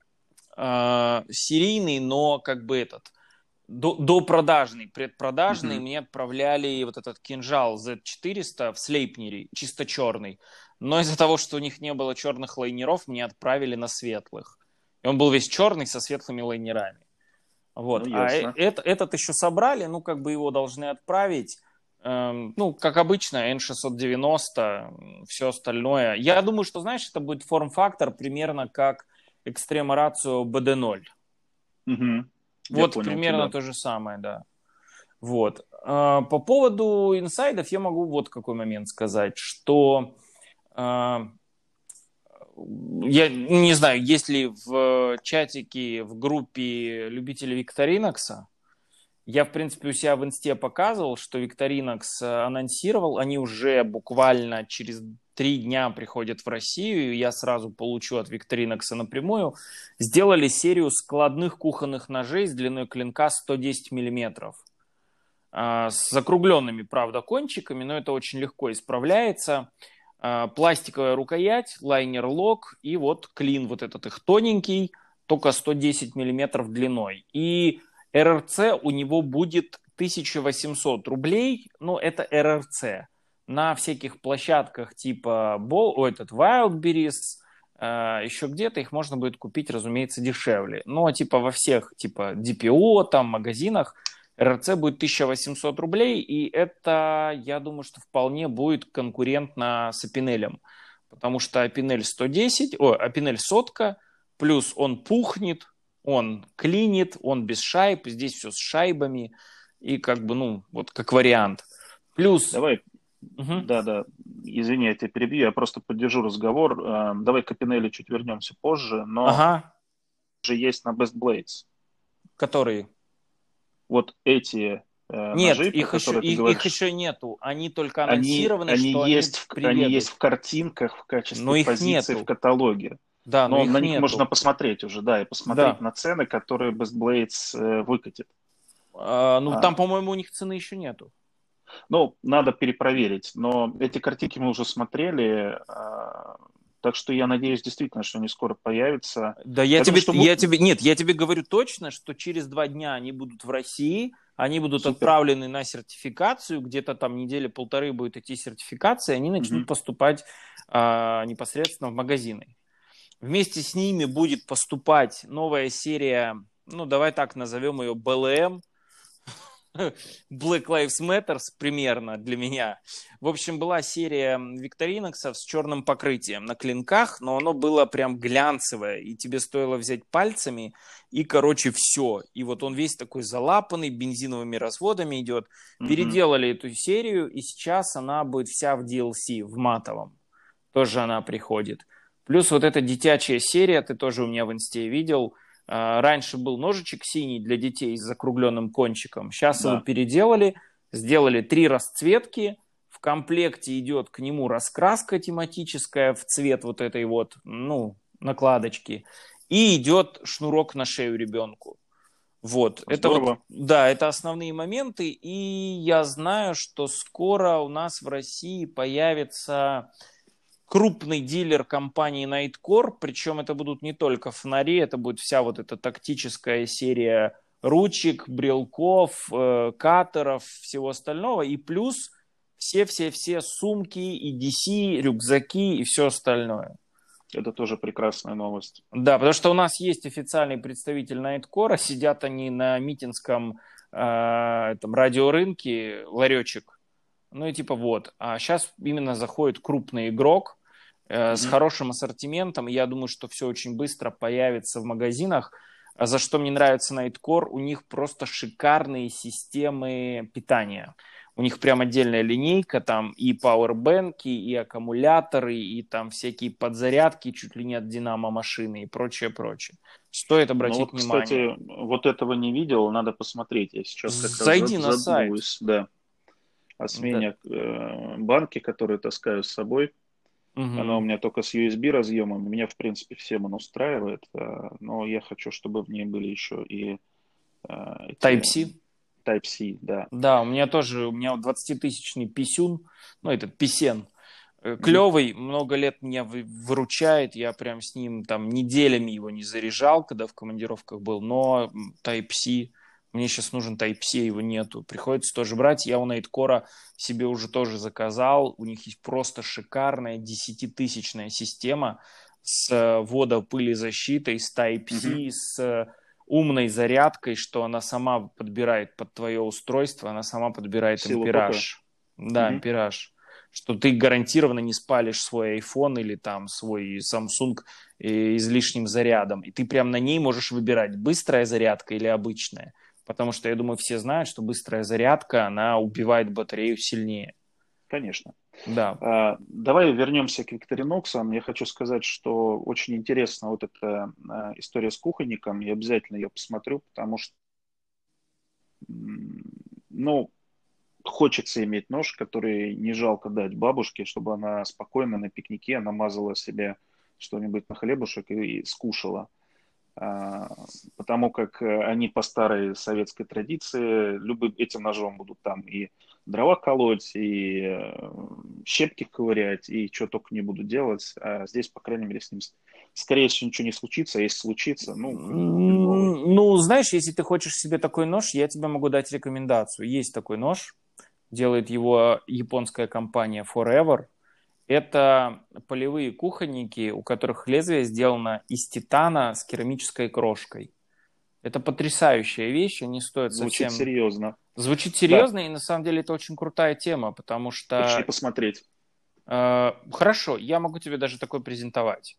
S2: э, серийный, но как бы этот, до, допродажный, предпродажный,
S1: Мгм.
S2: мне отправляли вот этот кинжал зет четыреста в Слейпнере, чисто черный. Но из-за того, что у них не было черных лайнеров, мне отправили на светлых. И он был весь черный со светлыми лайнерами.
S1: Ну,
S2: Вот. А э-
S1: ясно.
S2: это, этот еще собрали, ну, как бы его должны отправить. Эм, ну, как обычно, эн шестьсот девяносто, все остальное. Я думаю, что, знаешь, это будет форм-фактор примерно как Extrema Ratio би ди ноль.
S1: Мгм. Я
S2: Вот
S1: понял
S2: примерно
S1: тебя.
S2: то же самое, да. Вот. А, По поводу инсайдов я могу вот какой момент сказать, что а, я не знаю, есть ли в чатике, в группе любителей Викторинокса. Я, в принципе, у себя в инсте показывал, что Victorinox анонсировал, они уже буквально через три дня приходят в Россию, и я сразу получу от Victorinox напрямую. Сделали серию складных кухонных ножей с длиной клинка сто десять миллиметров. а, с закругленными, правда, кончиками, но это очень легко исправляется. А, пластиковая рукоять, лайнер-лок и вот клин вот этот их тоненький, только сто десять миллиметров длиной. И эр эр си у него будет тысяча восемьсот рублей, ну это эр эр си. На всяких площадках типа Bo- о, этот Wildberries, э, еще где-то их можно будет купить, разумеется, дешевле. Но типа во всех типа ди пи о, там, магазинах эр эр си будет тысяча восемьсот рублей, и это, я думаю, что вполне будет конкурентно с Апинелем. Потому что Апинель сто десять, о, Апинель сотка, плюс он пухнет, он клинит, он без шайб, здесь все с шайбами, и как бы, ну, вот как вариант. Плюс...
S1: Давай,
S2: Угу.
S1: да, да, извини, я тебя перебью, я просто поддержу разговор. Э, Давай к Апинелли чуть вернемся позже, но
S2: Ага,
S1: же есть на Best Blades.
S2: которые...
S1: Вот эти э,
S2: Нет,
S1: ножи, про
S2: их еще,
S1: которые ты
S2: их, их
S1: говоришь,
S2: еще нету. Они только
S1: они,
S2: анонсированы,
S1: они,
S2: что они
S1: есть в, они есть
S2: приедут.
S1: в картинках в качестве
S2: Но их
S1: позиции в
S2: нету.
S1: каталоге.
S2: Да, но
S1: Но на
S2: их
S1: них можно
S2: нету.
S1: посмотреть уже, да, и посмотреть
S2: Да.
S1: на цены, которые Best Blades э, выкатит.
S2: А, ну, там,
S1: А,
S2: по-моему, у них цены еще нету.
S1: ну, надо перепроверить. Но эти картинки мы уже смотрели, а, так что я надеюсь действительно, что они скоро появятся.
S2: Да, я
S1: Я думаю,
S2: тебе,
S1: что бу-
S2: я тебе, нет, я тебе говорю точно, что через два дня они будут в России, они будут
S1: супер.
S2: отправлены на сертификацию, где-то там недели-полторы будет идти сертификация, и они начнут
S1: Мгм.
S2: поступать а, непосредственно в магазины. Вместе с ними будет поступать новая серия, ну, давай так назовем ее бэ эл эм, Black Lives Matter примерно для меня. В общем, была серия викториноксов с черным покрытием на клинках, но оно было прям глянцевое, и тебе стоило взять пальцами, и, короче, все. И вот он весь такой залапанный, бензиновыми разводами идет.
S1: Мгм.
S2: Переделали эту серию, и сейчас она будет вся в ди эл си, в матовом. Тоже она приходит. Плюс вот эта детячая серия, ты тоже у меня в инсте видел. А, раньше был ножичек синий для детей с закругленным кончиком. Сейчас его
S1: Да.
S2: переделали, сделали три расцветки. В комплекте идет к нему раскраска тематическая в цвет вот этой вот, ну, накладочки. И идет шнурок на шею ребенку. Вот, это вот,
S1: Здорово.
S2: да, это основные моменты. И я знаю, что скоро у нас в России появится крупный дилер компании Nightcore, причем это будут не только фонари, это будет вся вот эта тактическая серия ручек, брелков, э, катеров, всего остального, и плюс все-все-все сумки, и ди си, рюкзаки и все остальное.
S1: Это тоже прекрасная новость.
S2: Да, потому что у нас есть официальный представитель Nightcore, сидят они на митинском э, этом, радиорынке, ларечек, ну и типа вот. А сейчас именно заходит крупный игрок, с
S1: Мгм.
S2: хорошим ассортиментом. Я думаю, что все очень быстро появится в магазинах. А за что мне нравится Nightcore, у них просто шикарные системы питания. У них прям отдельная линейка, там и пауэрбэнки, и аккумуляторы, и там всякие подзарядки чуть ли не от динамо машины и прочее, прочее. Стоит
S1: Ну
S2: обратить
S1: вот,
S2: внимание.
S1: кстати, вот этого не видел, надо посмотреть. Я сейчас как раз
S2: Зайди
S1: зад-
S2: на сайт.
S1: задумываюсь, да, о
S2: Да.
S1: смене э, банки, которую таскаю с собой. Она у
S2: Угу.
S1: меня только с ю эс би разъемом. Меня, в принципе, всем он устраивает, э, но я хочу, чтобы в ней были еще и э, эти
S2: Type-C.
S1: Type-C, да.
S2: Да, у меня тоже, у меня вот двадцатитысячный писюн, ну, этот писен, э,
S1: Мгм.
S2: клевый, много лет меня вы- выручает, я прям с ним там неделями его не заряжал, когда в командировках был, но м, Type-C, мне сейчас нужен Type-C, его нету, приходится тоже брать, я у Nightcore себе уже тоже заказал, у них есть просто шикарная десятитысячная система с э, водопылезащитой, с
S1: Мгм.
S2: Type-C, с э, умной зарядкой, что она сама подбирает под твое устройство, она сама подбирает
S1: Силу тока.
S2: ампераж. Да,
S1: Мгм.
S2: ампераж. Что ты гарантированно не спалишь свой iPhone или там свой Samsung э, излишним зарядом. И ты прям на ней можешь выбирать, быстрая зарядка или обычная. Потому что, я думаю, все знают, что быстрая зарядка, она убивает батарею сильнее.
S1: Конечно.
S2: Да.
S1: А, Давай вернемся к Викториноксам. Я хочу сказать, что очень интересна вот эта а, история с кухонником. Я обязательно ее посмотрю, потому что, м, ну, хочется иметь нож, который не жалко дать бабушке, чтобы она спокойно на пикнике намазала себе что-нибудь на хлебушек и, и скушала. потому как они по старой советской традиции любым этим ножом будут там и дрова колоть, и щепки ковырять, и что только не будут делать. А здесь, по крайней мере, с ним, скорее всего, ничего не случится. А если случится, ну,
S2: хреновый. Ну, знаешь, если ты хочешь себе такой нож, я тебе могу дать рекомендацию. Есть такой нож, делает его японская компания Forever. Это полевые кухонники, у которых лезвие сделано из титана с керамической крошкой. Это потрясающая вещь, они стоят
S1: Звучит
S2: совсем...
S1: серьезно.
S2: Звучит
S1: Да.
S2: серьезно, и на самом деле это очень крутая тема, потому
S1: Хочу
S2: что...
S1: посмотреть.
S2: Э, хорошо, я могу тебе даже такой презентовать.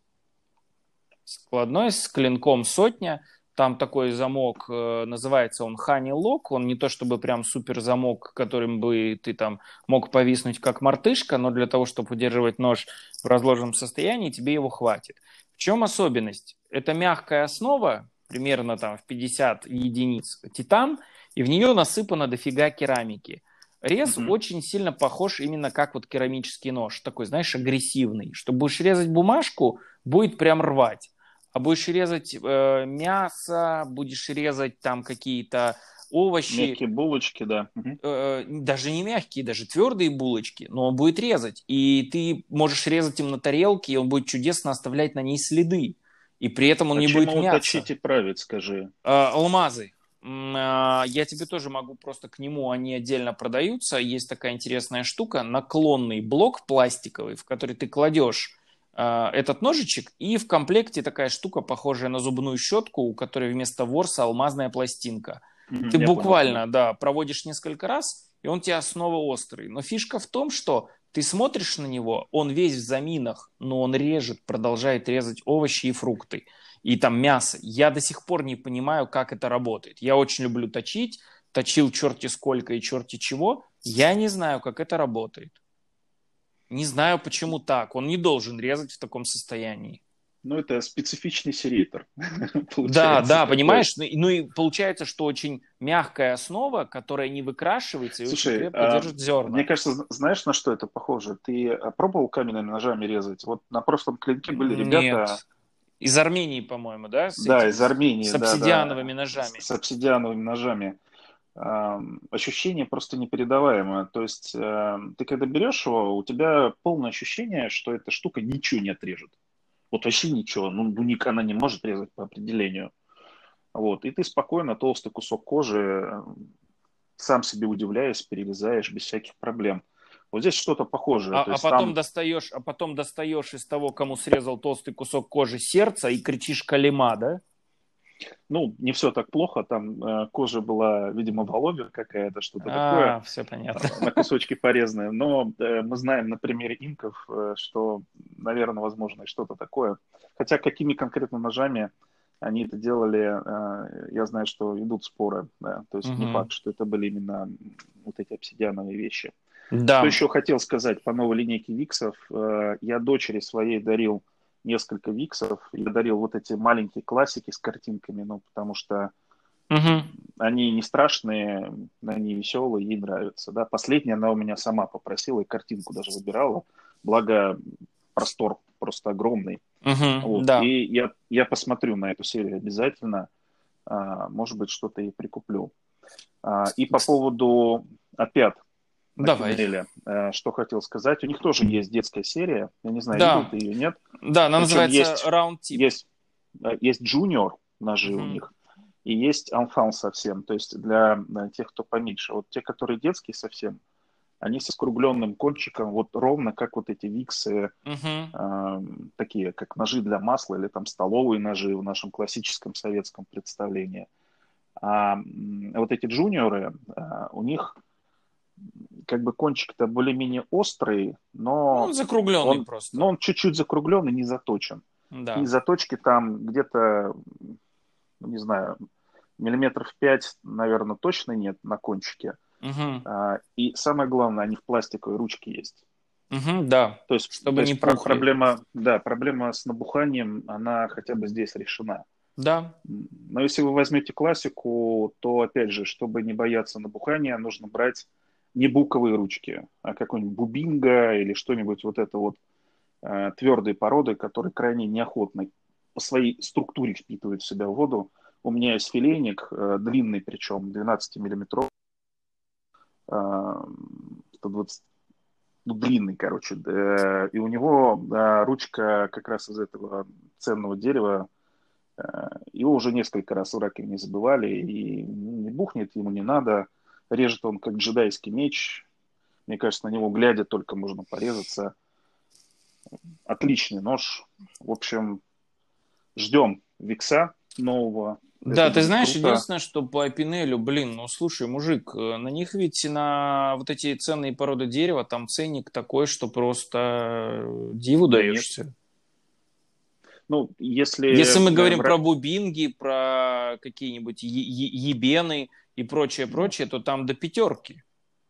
S2: Складной с клинком сотня. Там такой замок, э, называется он Honey Lock. Он не то чтобы прям супер замок, которым бы ты там мог повиснуть как мартышка, но для того, чтобы удерживать нож в разложенном состоянии, тебе его хватит. В чем особенность? Это мягкая основа, примерно там в пятьдесят единиц титан, и в нее насыпано дофига керамики. Рез
S1: Мгм.
S2: очень сильно похож именно как вот керамический нож, такой, знаешь, агрессивный. Что будешь резать бумажку, будет прям рвать. А будешь резать э, мясо, будешь резать там какие-то овощи,
S1: Мягкие булочки, да. Мгм.
S2: э, даже не мягкие, даже твердые булочки, но он будет резать. И ты можешь резать им на тарелке, и он будет чудесно оставлять на ней следы. И при этом он
S1: А
S2: не
S1: чем
S2: будет
S1: его
S2: мяться.
S1: точить и править, скажи?
S2: Э, алмазы. М, а, Я тебе тоже могу просто к нему, они отдельно продаются. Есть такая интересная штука, наклонный блок пластиковый, в который ты кладешь э, этот ножичек, и в комплекте такая штука, похожая на зубную щетку, у которой вместо ворса алмазная пластинка.
S1: Мгм.
S2: Ты
S1: Я понял, понял.
S2: буквально, да, проводишь несколько раз, и он у тебя снова острый. Но фишка в том, что ты смотришь на него, он весь в заминах, но он режет, продолжает резать овощи и фрукты и там мясо. Я до сих пор не понимаю, как это работает. Я очень люблю точить, точил черти сколько и черти чего. Я не знаю, как это работает. Не знаю, почему так. Он не должен резать в таком состоянии.
S1: Ну, это специфичный серейтор,
S2: Да,
S1: получается
S2: да,
S1: такой.
S2: понимаешь? Ну, и ну и получается, что очень мягкая основа, которая не выкрашивается и очень
S1: Слушай,
S2: крепко
S1: а,
S2: держит
S1: мне
S2: зерна.
S1: кажется, зн- знаешь, на что это похоже? Ты а, пробовал каменными ножами резать? Вот на прошлом клинке были ребята,
S2: Нет. Из Армении, по-моему, да, с
S1: да,
S2: этими,
S1: из
S2: с,
S1: Армении,
S2: с
S1: да,
S2: обсидиановыми
S1: да, с,
S2: ножами.
S1: с обсидиановыми ножами. Ам, ощущение просто непередаваемое. То есть э, ты когда берешь его, у тебя полное ощущение, что эта штука ничего не отрежет. Вот вообще ничего. Ну, ну, ник- она не может резать по определению. Вот. И ты спокойно толстый кусок кожи, э, сам себе удивляясь, перерезаешь без всяких проблем. Вот здесь что-то похожее.
S2: А,
S1: То
S2: а
S1: есть
S2: потом
S1: там,
S2: достаешь, а потом достаешь из того, кому срезал толстый кусок кожи, сердца и кричишь «Калима», да?
S1: ну, не все так плохо. Там э, кожа была, видимо, воловья какая-то, что-то такое,
S2: А, все
S1: э,
S2: понятно.
S1: на кусочки порезанные. Но э, мы знаем на примере инков, э, что, наверное, возможно и что-то такое. Хотя какими конкретно ножами они это делали, э, я знаю, что идут споры. Да. То есть не
S2: Мгм.
S1: факт, что это были именно вот эти обсидиановые вещи. Что
S2: Да.
S1: еще хотел сказать по новой линейке Виксов? Э, Я дочери своей дарил несколько Виксов. Я дарил вот эти маленькие классики с картинками, ну, потому что
S2: Мгм.
S1: они не страшные, они веселые, ей нравятся. Да? Последняя она у меня сама попросила и картинку даже выбирала. Благо, простор просто огромный.
S2: Мгм.
S1: Вот.
S2: Да.
S1: И я, я посмотрю на эту серию обязательно. А, может быть, что-то и прикуплю. А, и по
S2: Кс-
S1: поводу опят на
S2: Давай.
S1: Кинреле, э, что хотел сказать. У них тоже есть детская серия. Я не знаю, видел
S2: Да.
S1: ты ее, нет?
S2: Да, она
S1: Причем
S2: называется
S1: есть,
S2: Round Tip.
S1: есть, э, есть Junior ножи у
S2: Мгм.
S1: них, и есть Enfant совсем, то есть для э, тех, кто поменьше. Вот те, которые детские совсем, они со скругленным кончиком, вот ровно как вот эти виксы,
S2: Мгм.
S1: э, такие как ножи для масла или там столовые ножи в нашем классическом советском представлении. А м, вот эти джуниоры, э, у них как бы кончик-то более-менее острый,
S2: Ну,
S1: но
S2: он закругленный
S1: он, но
S2: просто.
S1: он чуть-чуть закруглен и не заточен. И
S2: Да.
S1: заточки там где-то, ну, не знаю, миллиметров пять, наверное, точно нет на кончике.
S2: Мгм.
S1: А, И самое главное, они в пластиковой ручке есть.
S2: Мгм. Да.
S1: То есть, то
S2: Чтобы не
S1: есть про-
S2: пухли.
S1: проблема, да, проблема с набуханием, она хотя бы здесь решена.
S2: Да.
S1: Но если вы возьмете классику, то, опять же, чтобы не бояться набухания, нужно брать не буковые ручки, а какой-нибудь бубинго или что-нибудь вот это вот э, твердой породы, которые крайне неохотно по своей структуре впитывает в себя воду. У меня есть филейник, э, длинный причем, двенадцатимиллиметровый, э, сто двадцать, ну, длинный, короче, э, и у него э, ручка как раз из этого ценного дерева. э, Его уже несколько раз в раковине забывали, и не бухнет, ему не надо. Режет он как джедайский меч. Мне кажется, на него глядя только можно порезаться. Отличный нож. В общем, ждем Викса нового.
S2: Да,
S1: Это
S2: ты
S1: будет
S2: знаешь,
S1: круто.
S2: единственное, что по Пинелю, блин, ну слушай, мужик, э, на них ведь на вот эти ценные породы дерева там ценник такой, что просто э, диву
S1: Да нет.
S2: даешься.
S1: Ну, если
S2: Если мы
S1: э,
S2: говорим
S1: в ра-
S2: про бубинги, про какие-нибудь е- е- ебены и прочее,
S1: ну,
S2: прочее, то там до пятерки.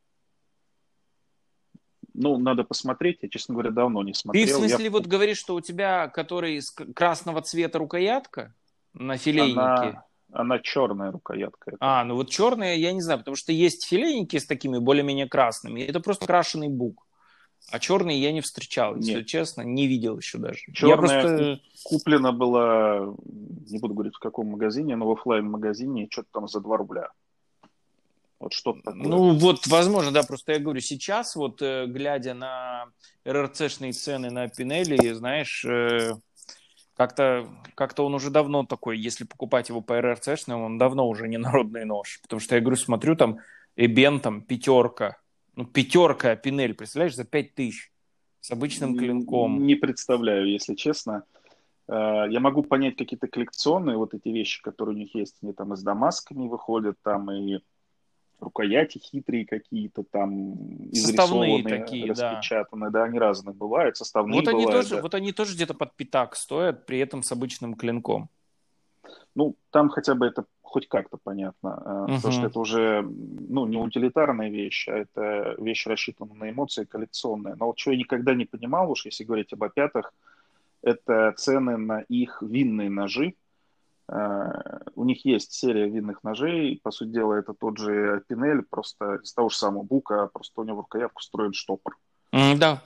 S1: ну, надо посмотреть. Я, честно говоря, давно не
S2: Ты в
S1: смотрел. Я,
S2: смысле вот говоришь, что у тебя, который из к- красного цвета рукоятка на филейнике?
S1: она, она черная рукоятка. Это.
S2: А, ну вот черные, я не знаю, потому что есть филейники с такими более-менее красными. Это просто крашеный бук. А черные я не встречал, если
S1: Нет,
S2: честно, не видел еще даже. Я
S1: черная куп-
S2: просто...
S1: куплена была, не буду говорить в каком магазине, но в оффлайн-магазине что-то там за два рубля. Вот что-то такое.
S2: Ну вот, возможно, да, просто я говорю, сейчас вот, э, глядя на эр эр цэ-шные цены на Пинелли, знаешь, э, как-то, как-то он уже давно такой, если покупать его по эр эр цэ-шным, он давно уже не народный нож. Потому что я говорю, смотрю, там Эбен, там пятерка. Ну, пятерка Пинель, представляешь, за пять тысяч с обычным клинком.
S1: Не представляю, если честно. Э, Я могу понять какие-то коллекционные вот эти вещи, которые у них есть. Они там и с дамасками выходят, там и рукояти хитрые какие-то, там
S2: Составные
S1: изрисованные,
S2: такие, да.
S1: распечатанные. Да, они разные бывают, составные
S2: Вот они
S1: бывают,
S2: тоже,
S1: да.
S2: вот они тоже где-то под пятак стоят, при этом с обычным клинком.
S1: Ну, там хотя бы это хоть как-то понятно, э, потому что
S2: Угу.
S1: это уже, ну, не утилитарная вещь, а это вещь, рассчитанная на эмоции, коллекционная. Но вот что я никогда не понимал, уж если говорить об опятах, это цены на их винные ножи. Э, У них есть серия винных ножей, по сути дела, это тот же Пинель, просто из того же самого бука, просто у него в рукоятку встроен штопор.
S2: Да.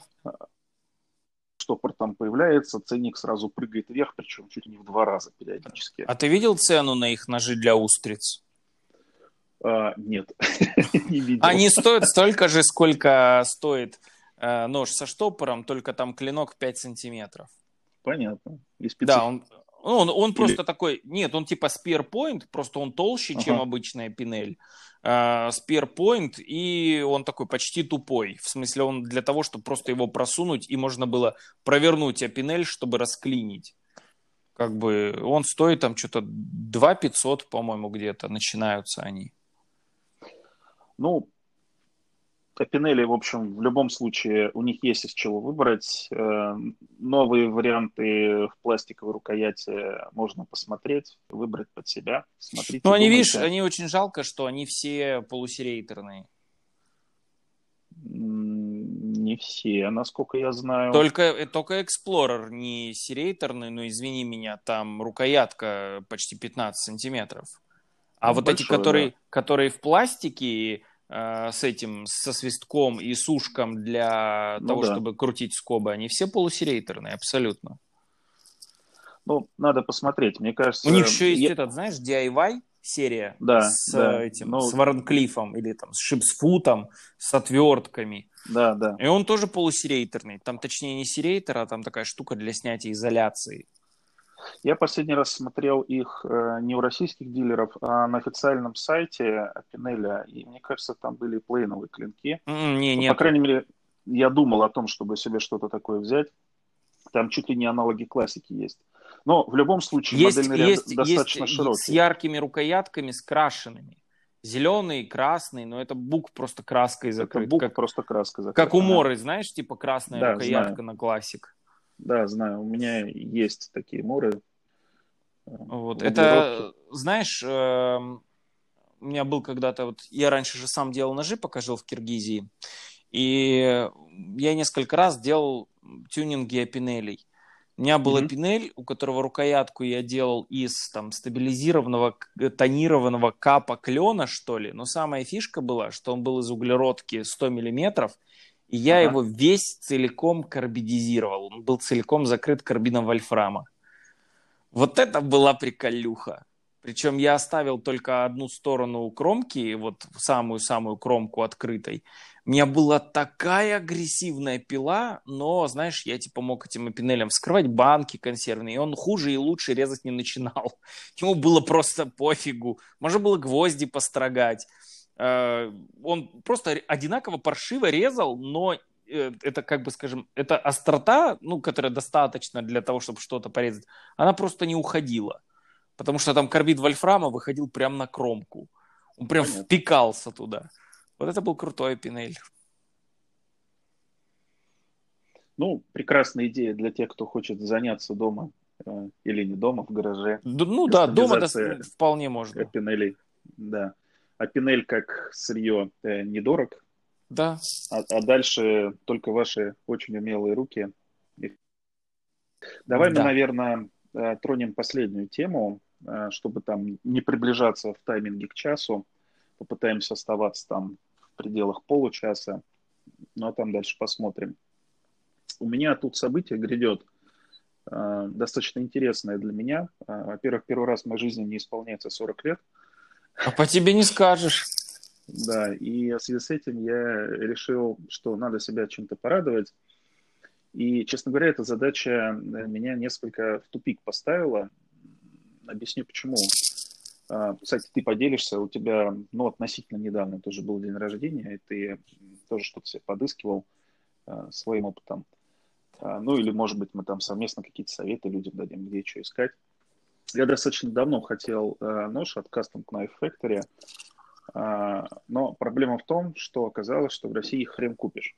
S1: Штопор там появляется, ценник сразу прыгает вверх, причем чуть ли не в два раза периодически.
S2: А ты видел цену на их ножи для устриц?
S1: А, нет, не видел.
S2: Они стоят столько же, сколько стоит э, нож со штопором, только там клинок пять сантиметров.
S1: Понятно. И
S2: Да,
S1: специфика.
S2: он, он, он
S1: Или...
S2: просто такой... Нет, он типа spear point, просто он толще, чем
S1: Ага.
S2: обычная пинель. Э, spear point, и он такой почти тупой. В смысле, он для того, чтобы просто его просунуть, и можно было провернуть а пинель, чтобы расклинить. Как бы он стоит там что-то два пятьсот, по-моему, где-то начинаются они.
S1: Ну, Пинели, в общем, в любом случае у них есть из чего выбрать. Э, Новые варианты в пластиковой рукояти можно посмотреть, выбрать под себя.
S2: Ну,
S1: Смотрите,
S2: они, видишь,
S1: думайте.
S2: они очень жалко, что они все полусерейтерные.
S1: М, Не все, насколько я знаю.
S2: Только, э, только Explorer не серейтерный, но, извини меня, там рукоятка почти пятнадцать сантиметров. А
S1: Ну,
S2: вот эти,
S1: большое, да.
S2: которые, которые в пластике, э, с этим, со свистком и с ушком для
S1: Ну
S2: того,
S1: да.
S2: чтобы крутить скобы, они все полусерейтерные, абсолютно.
S1: Ну, надо посмотреть. Мне
S2: У них
S1: кажется,
S2: еще есть
S1: я...
S2: этот, знаешь, ди ай вай серия
S1: да,
S2: с
S1: да.
S2: э, этим, с
S1: Ну,
S2: Варенклиффом или там с Шипсфутом, с отвертками.
S1: да, да.
S2: И он тоже полусерейтерный. Там, точнее, не серейтер, а там такая штука для снятия изоляции.
S1: Я последний раз смотрел их э, не у российских дилеров, а на официальном сайте Пинеля. И мне кажется, там были плейновые клинки.
S2: М, Не,
S1: Ну, по
S2: нету.
S1: крайней мере, я думал о том, чтобы себе что-то такое взять. Там чуть ли не аналоги классики есть. Но в любом случае
S2: Есть,
S1: модельный ряд
S2: есть, есть
S1: достаточно
S2: и- с
S1: широкий.
S2: яркими рукоятками, с крашенными. Зеленый, красный, но это бук просто краской
S1: Это
S2: закрыт.
S1: бук,
S2: Как,
S1: просто краска
S2: как
S1: закрыта.
S2: у
S1: Ага.
S2: Моры, знаешь, типа красная
S1: Да, знаю.
S2: рукоятка на классик.
S1: Да, знаю. У меня есть такие моры. э,
S2: Вот.
S1: В углеродке.
S2: Это, знаешь, эм, у меня был когда-то, вот я раньше же сам делал ножи, пока жил в Киргизии, и я несколько раз делал тюнинги Пинелей. У меня был
S1: Мгм.
S2: Пинель, у которого рукоятку я делал из там стабилизированного, к- тонированного капа клена, что ли. Но самая фишка была, что он был из углеродки сто миллиметров, и я
S1: Ага.
S2: его весь целиком карбидизировал. Он был целиком закрыт карбидом вольфрама. Вот это была приколюха. Причем я оставил только одну сторону кромки, вот самую-самую кромку открытой. У меня была такая агрессивная пила, но, знаешь, я типа мог этим пинелем вскрывать банки консервные, и он хуже и лучше резать не начинал. Ему было просто пофигу. Можно было гвозди построгать. Э, Он просто одинаково паршиво резал, но э, это, как бы, скажем, эта острота, ну, которая достаточно для того, чтобы что-то порезать, она просто не уходила. Потому что там карбид вольфрама выходил прямо на кромку. Он прям
S1: Понятно.
S2: впекался туда. Вот это был крутой пинель.
S1: Ну, прекрасная идея для тех, кто хочет заняться дома э, или не дома, в гараже,
S2: Д- Ну да, дома дос-
S1: кастомизация
S2: вполне
S1: э,
S2: можно.
S1: пинелей. Да. А пинель как сырье э, недорог,
S2: Да.
S1: а, а дальше только ваши очень умелые руки. И давай мы,
S2: Да.
S1: наверное, э, тронем последнюю тему, э, чтобы там не приближаться в тайминге к часу. Попытаемся оставаться там в пределах получаса, но там дальше посмотрим. У меня тут событие грядет э, достаточно интересное для меня. Э, Во-первых, первый раз в моей жизни не исполняется сорок лет.
S2: А по тебе не скажешь.
S1: Да, и в связи с этим я решил, что надо себя чем-то порадовать. И, честно говоря, эта задача э, меня несколько в тупик поставила. Объясню почему. А, Кстати, ты поделишься, у тебя, ну, относительно недавно тоже был день рождения, и ты тоже что-то себе подыскивал а, своим опытом. А, Ну, или, может быть, мы там совместно какие-то советы людям дадим, где что искать. Я достаточно давно хотел э, нож от Custom Knife Factory, а, но проблема в том, что оказалось, что в России их хрен купишь.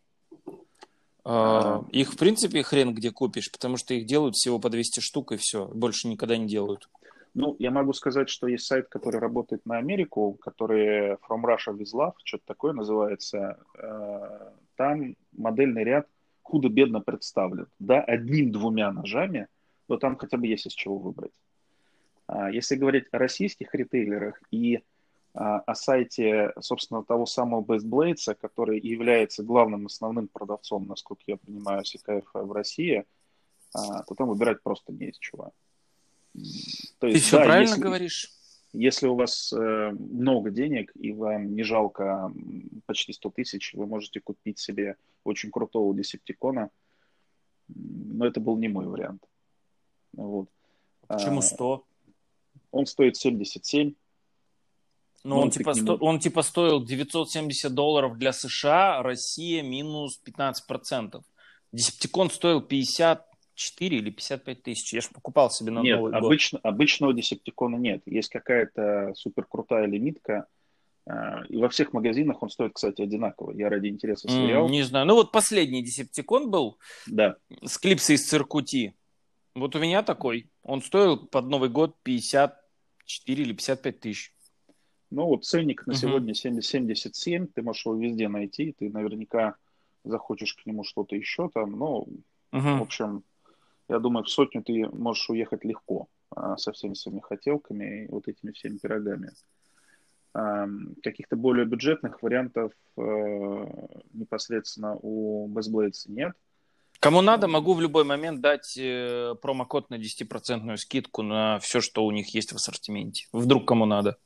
S1: А,
S2: А, Их, в принципе, хрен где купишь, потому что их делают всего по двести штук, и все. Больше никогда не делают.
S1: Ну, я могу сказать, что есть сайт, который работает на Америку, который From Russia with Love, что-то такое называется. Э, Там модельный ряд худо-бедно представлен. Да, одним-двумя ножами, но там хотя бы есть из чего выбрать. А Если говорить о российских ритейлерах и а, о сайте, собственно, того самого Best Blades, который является главным основным продавцом, насколько я понимаю, си кей эф в России, а, то там выбирать просто не из чего. То
S2: Ты
S1: есть,
S2: все
S1: да,
S2: правильно
S1: если,
S2: говоришь.
S1: если у вас э, много денег и вам не жалко м, почти сто тысяч, вы можете купить себе очень крутого десептикона, но это был не мой вариант. Вот.
S2: Почему
S1: А,
S2: сто?
S1: Он стоит семьдесят семь,
S2: Ну, он
S1: ну, ты к
S2: типа, сто...
S1: нему...
S2: он типа стоил девятьсот семьдесят долларов для США, Россия минус пятнадцать процентов. Десептикон стоил пятьдесят четыре или пятьдесят пять тысяч. Я же покупал себе на
S1: Нет,
S2: Новый год.
S1: обычно, обычного десептикона нет. Есть какая-то супер крутая лимитка, а, и во всех магазинах он стоит, кстати, одинаково. Я ради интереса
S2: М,
S1: сверял.
S2: не знаю. Ну, вот последний Десептикон был
S1: Да,
S2: с клипсой из Циркути. Вот у меня такой. Он стоил под Новый год пятьдесят четыре или пятьдесят пять тысяч.
S1: ну вот ценник на
S2: Угу.
S1: сегодня семьдесят семь, ты можешь его везде найти, ты наверняка захочешь к нему что-то еще там, ну, в
S2: Угу.
S1: общем, я думаю, в сотню ты можешь уехать легко а, со всеми своими хотелками и вот этими всеми пирогами. А, каких-то более бюджетных вариантов э, непосредственно у Best Blades нет.
S2: Кому
S1: А,
S2: надо, могу в любой момент дать э, промокод на десять процентов скидку на все, что у них есть в ассортименте. Вдруг кому надо.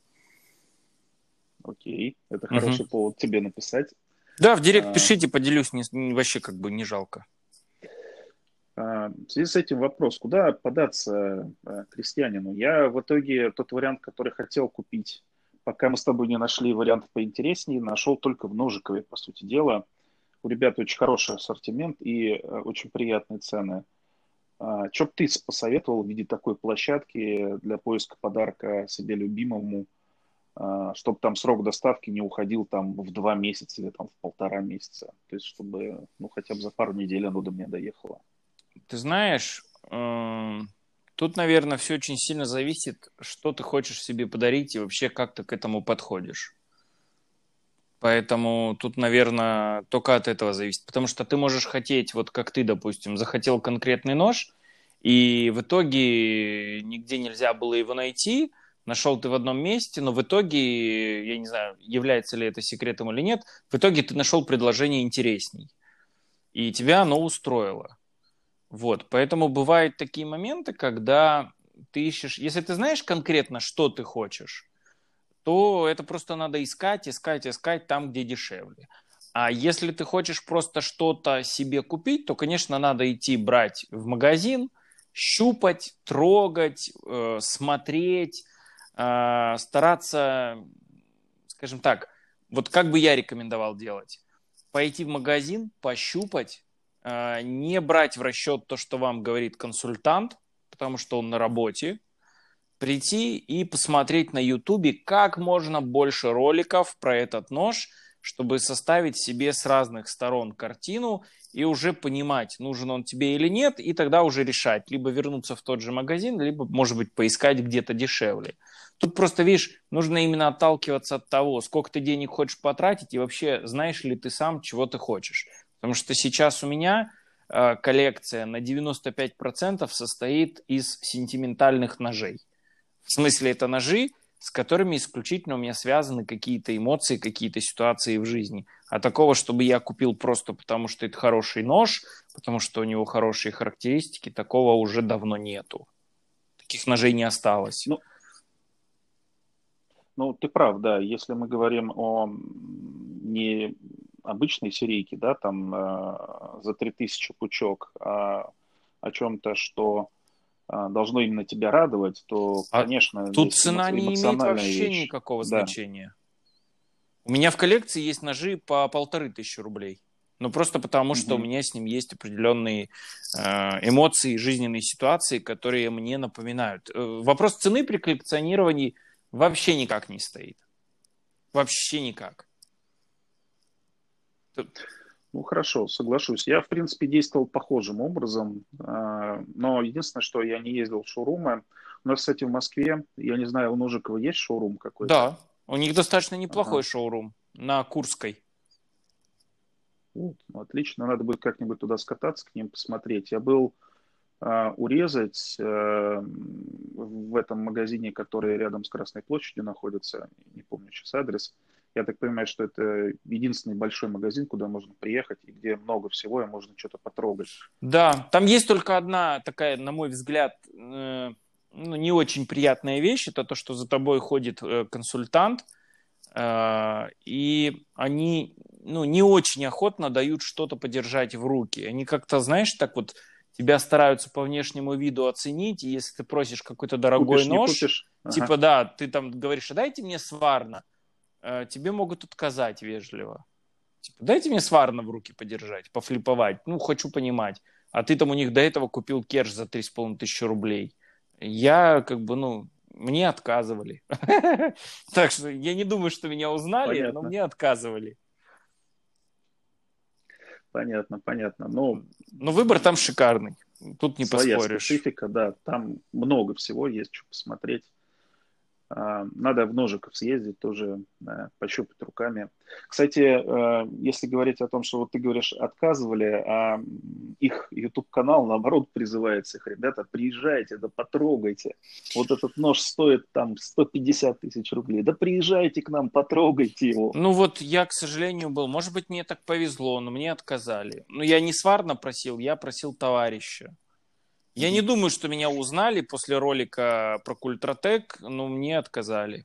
S1: окей, это
S2: Угу.
S1: хороший повод тебе написать.
S2: Да, в директ
S1: А,
S2: пишите, поделюсь. Не, не- вообще как бы не жалко.
S1: а, В связи с этим вопрос, куда податься а, крестьянину? Я в итоге тот вариант, который хотел купить, пока мы с тобой не нашли вариант поинтереснее, нашел только в Ножикове, по сути дела. У ребят очень хороший ассортимент и а, очень приятные цены. А, Что бы ты посоветовал в виде такой площадки для поиска подарка себе любимому, чтобы там срок доставки не уходил там в два месяца или там в полтора месяца? То есть, чтобы ну, хотя бы за пару недель оно до меня доехало.
S2: Ты знаешь, эм, тут, наверное, все очень сильно зависит, что ты хочешь себе подарить и вообще как ты к этому подходишь. Поэтому тут, наверное, только от этого зависит. Потому что ты можешь хотеть, вот как ты, допустим, захотел конкретный нож, и в итоге нигде нельзя было его найти, нашел ты в одном месте, но в итоге, я не знаю, является ли это секретом или нет, в итоге ты нашел предложение интересней, и тебя оно устроило. Вот, поэтому бывают такие моменты, когда ты ищешь, если ты знаешь конкретно, что ты хочешь, то это просто надо искать, искать, искать там, где дешевле. А если ты хочешь просто что-то себе купить, то, конечно, надо идти брать в магазин, щупать, трогать, э, смотреть, э, стараться, скажем так, вот как бы я рекомендовал делать. Пойти в магазин, пощупать, э, не брать в расчет то, что вам говорит консультант, потому что он на работе, прийти и посмотреть на Ютубе как можно больше роликов про этот нож, чтобы составить себе с разных сторон картину и уже понимать, нужен он тебе или нет, и тогда уже решать, либо вернуться в тот же магазин, либо, может быть, поискать где-то дешевле. Тут просто, видишь, нужно именно отталкиваться от того, сколько ты денег хочешь потратить, и вообще знаешь ли ты сам, чего ты хочешь. Потому что сейчас у меня э, коллекция на девяносто пять процентов состоит из сентиментальных ножей. В смысле, это ножи, с которыми исключительно у меня связаны какие-то эмоции, какие-то ситуации в жизни. А такого, чтобы я купил просто потому, что это хороший нож, потому что у него хорошие характеристики, такого уже давно нету. Таких ножей не осталось.
S1: Ну, ну, ты прав, да. Если мы говорим о не обычной серийке, да, там э, за три тысячи пучок, а о чем-то, что э, должно именно тебя радовать, то,
S2: А
S1: конечно,
S2: тут
S1: здесь
S2: цена
S1: эмо-
S2: не имеет
S1: эмоциональная
S2: вообще
S1: вещь.
S2: никакого
S1: Да.
S2: значения. У меня в коллекции есть ножи по полторы тысячи рублей. Ну, просто потому, что у
S1: Мгм.
S2: меня с ним есть определенные э, эмоции, жизненные ситуации, которые мне напоминают. Э, вопрос цены при коллекционировании вообще никак не стоит. Вообще никак. Тут-
S1: Ну, хорошо, соглашусь. Я, в принципе, действовал похожим образом, а, но единственное, что я не ездил в шоурумы. У нас, кстати, в Москве, я не знаю, у Ножикова есть шоурум какой-то?
S2: Да, у них достаточно неплохой
S1: Ага.
S2: шоурум на Курской.
S1: Вот, ну, отлично, надо будет как-нибудь туда скататься, к ним посмотреть. Я был а, урезать э, в этом магазине, который рядом с Красной площадью находится, не помню сейчас адрес. Я так понимаю, что это единственный большой магазин, куда можно приехать и где много всего, и можно что-то потрогать.
S2: Да, там есть только одна такая, на мой взгляд, э, ну, не очень приятная вещь. Это то, что за тобой ходит э, консультант, э, и они ну, не очень охотно дают что-то подержать в руки. Они как-то, знаешь, так вот тебя стараются по внешнему виду оценить, и если ты просишь какой-то дорогой
S1: Купишь, не
S2: нож,
S1: купишь? Ага.
S2: типа, да, ты там говоришь, а дайте мне сварно, э, тебе могут отказать вежливо. Типа, дайте мне сварно в руки подержать, пофлиповать. Ну, хочу понимать. А ты там у них до этого купил керш за три с половиной тысячи рублей. Я как бы, ну, мне отказывали. Так что я не думаю, что меня узнали, но
S1: Понятно,
S2: мне отказывали.
S1: понятно, понятно. Ну,
S2: Но выбор там шикарный. Тут не
S1: своя
S2: поспоришь.
S1: специфика, да, там много всего есть, что посмотреть. А, Надо в Ножиков съездить, тоже э, пощупать руками. Кстати, э, если говорить о том, что вот ты говоришь, отказывали, а их YouTube-канал, наоборот, призывается их, ребята, приезжайте, да потрогайте. Вот этот нож стоит там сто пятьдесят тысяч рублей. Да приезжайте к нам, потрогайте его.
S2: Ну вот я, к сожалению, был. Может быть, мне так повезло, но мне отказали. Ну, я не сварно просил, я просил товарища. Я не
S1: Мгм.
S2: думаю, что меня узнали после ролика про Культратек, но мне отказали.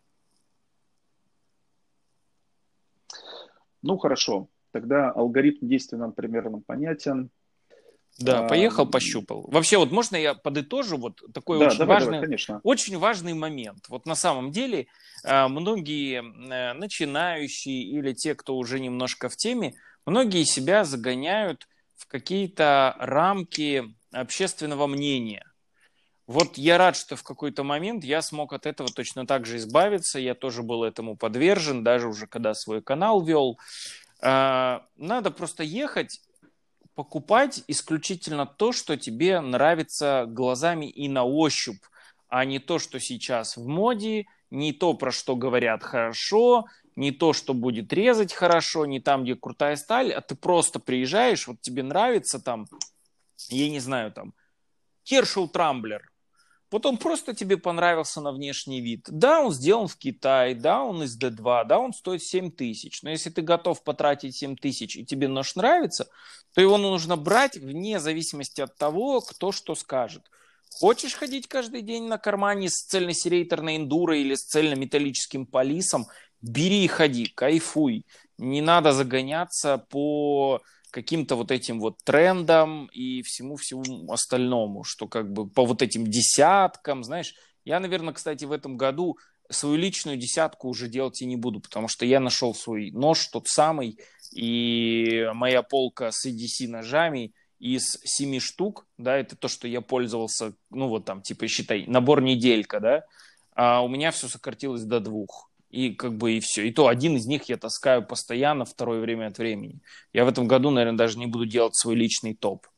S1: Ну, хорошо. Тогда алгоритм действия нам примерно понятен.
S2: Да,
S1: А,
S2: поехал, пощупал. Вообще, вот можно я подытожу вот такой
S1: Да,
S2: очень
S1: давай, давай,
S2: важный,
S1: конечно.
S2: очень важный момент. Вот на самом деле э, многие э, начинающие или те, кто уже немножко в теме, многие себя загоняют в какие-то рамки общественного мнения. Вот я рад, что в какой-то момент я смог от этого точно так же избавиться. Я тоже был этому подвержен, даже уже когда свой канал вел. Э, Надо просто ехать, покупать исключительно то, что тебе нравится глазами и на ощупь, а не то, что сейчас в моде, не то, про что говорят хорошо, не то, что будет резать хорошо, не там, где крутая сталь, а ты просто приезжаешь, вот тебе нравится там, я не знаю, там, Кершел Трамблер. Вот он просто тебе понравился на внешний вид. Да, он сделан в Китае, да, он из дэ два, да, он стоит семь тысяч. Но если ты готов потратить семь тысяч и тебе нож нравится, то его нужно брать вне зависимости от того, кто что скажет. Хочешь ходить каждый день на кармане с цельносерейторной эндуро или с цельнометаллическим полисом? Бери и ходи, кайфуй. Не надо загоняться по каким-то вот этим вот трендам и всему-всему остальному, что как бы по вот этим десяткам, знаешь. Я, наверное, кстати, в этом году свою личную десятку уже делать и не буду, потому что я нашел свой нож, тот самый, и моя полка с и ди си ножами из семи штук, да, это то, что я пользовался, ну вот там, типа, считай, набор неделька, да, а у меня все сократилось до двух. И как бы и все. И то один из них я таскаю постоянно, второе время от времени. Я в этом году, наверное, даже не буду делать свой личный топ.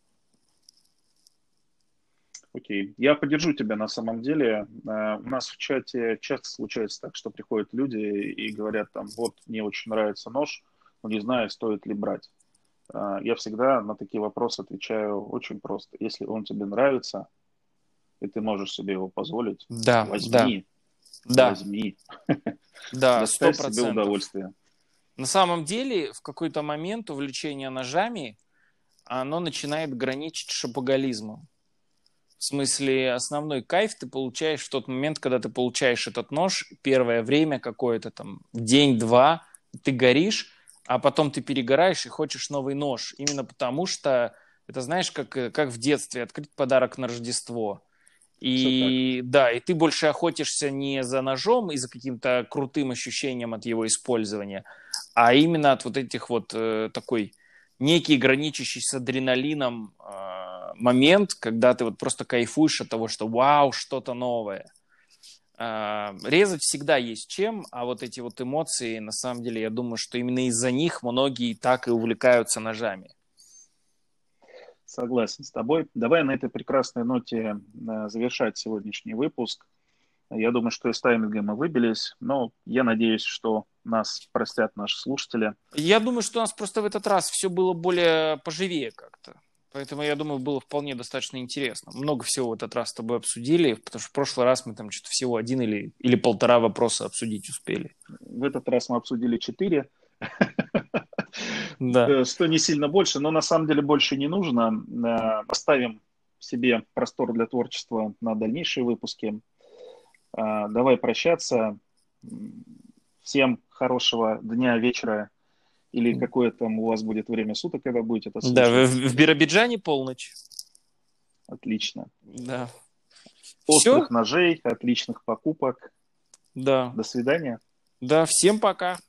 S1: Окей. Я поддержу тебя на самом деле. Э, У нас в чате часто случается так, что приходят люди и говорят там, вот, мне очень нравится нож, но не знаю, стоит ли брать. Э, Я всегда на такие вопросы отвечаю очень просто. Если он тебе нравится, и ты можешь себе его позволить,
S2: Да, да,
S1: возьми,
S2: да,
S1: возьми,
S2: да, сто
S1: доставь себе
S2: процентов.
S1: удовольствие.
S2: На самом деле, в какой-то момент увлечение ножами, оно начинает граничить с шопоголизмом. В смысле, основной кайф ты получаешь в тот момент, когда ты получаешь этот нож, первое время какое-то там, день-два, ты горишь, а потом ты перегораешь и хочешь новый нож. Именно потому что это, знаешь, как, э, как в детстве, открыть подарок на Рождество.
S1: Все так.
S2: И да, и ты больше охотишься не за ножом и за каким-то крутым ощущением от его использования, а именно от вот этих вот э, такой некий граничащий с адреналином э, момент, когда ты вот просто кайфуешь от того, что вау, что-то новое. Э, резать всегда есть чем, а вот эти вот эмоции, на самом деле, я думаю, что именно из-за них многие так и увлекаются ножами.
S1: Согласен с тобой. Давай на этой прекрасной ноте э, завершать сегодняшний выпуск. Я думаю, что из тайминга мы выбились, но я надеюсь, что нас простят наши слушатели.
S2: Я думаю, что у нас просто в этот раз все было более поживее как-то. Поэтому, я думаю, было вполне достаточно интересно. Много всего в этот раз с тобой обсудили, потому что в прошлый раз мы там что-то всего один или, или полтора вопроса обсудить успели.
S1: В этот раз мы обсудили четыре,
S2: Да.
S1: э, что не сильно больше, но на самом деле больше не нужно. Э, Оставим себе простор для творчества на дальнейшие выпуски. Э, Давай прощаться. М, Всем хорошего дня, вечера или какое там у вас будет время суток, когда будете это
S2: Да, в,
S1: слушать.
S2: в Биробиджане полночь.
S1: Отлично.
S2: Да. Все?
S1: Острых ножей, отличных покупок.
S2: Да.
S1: До свидания.
S2: Да, всем пока.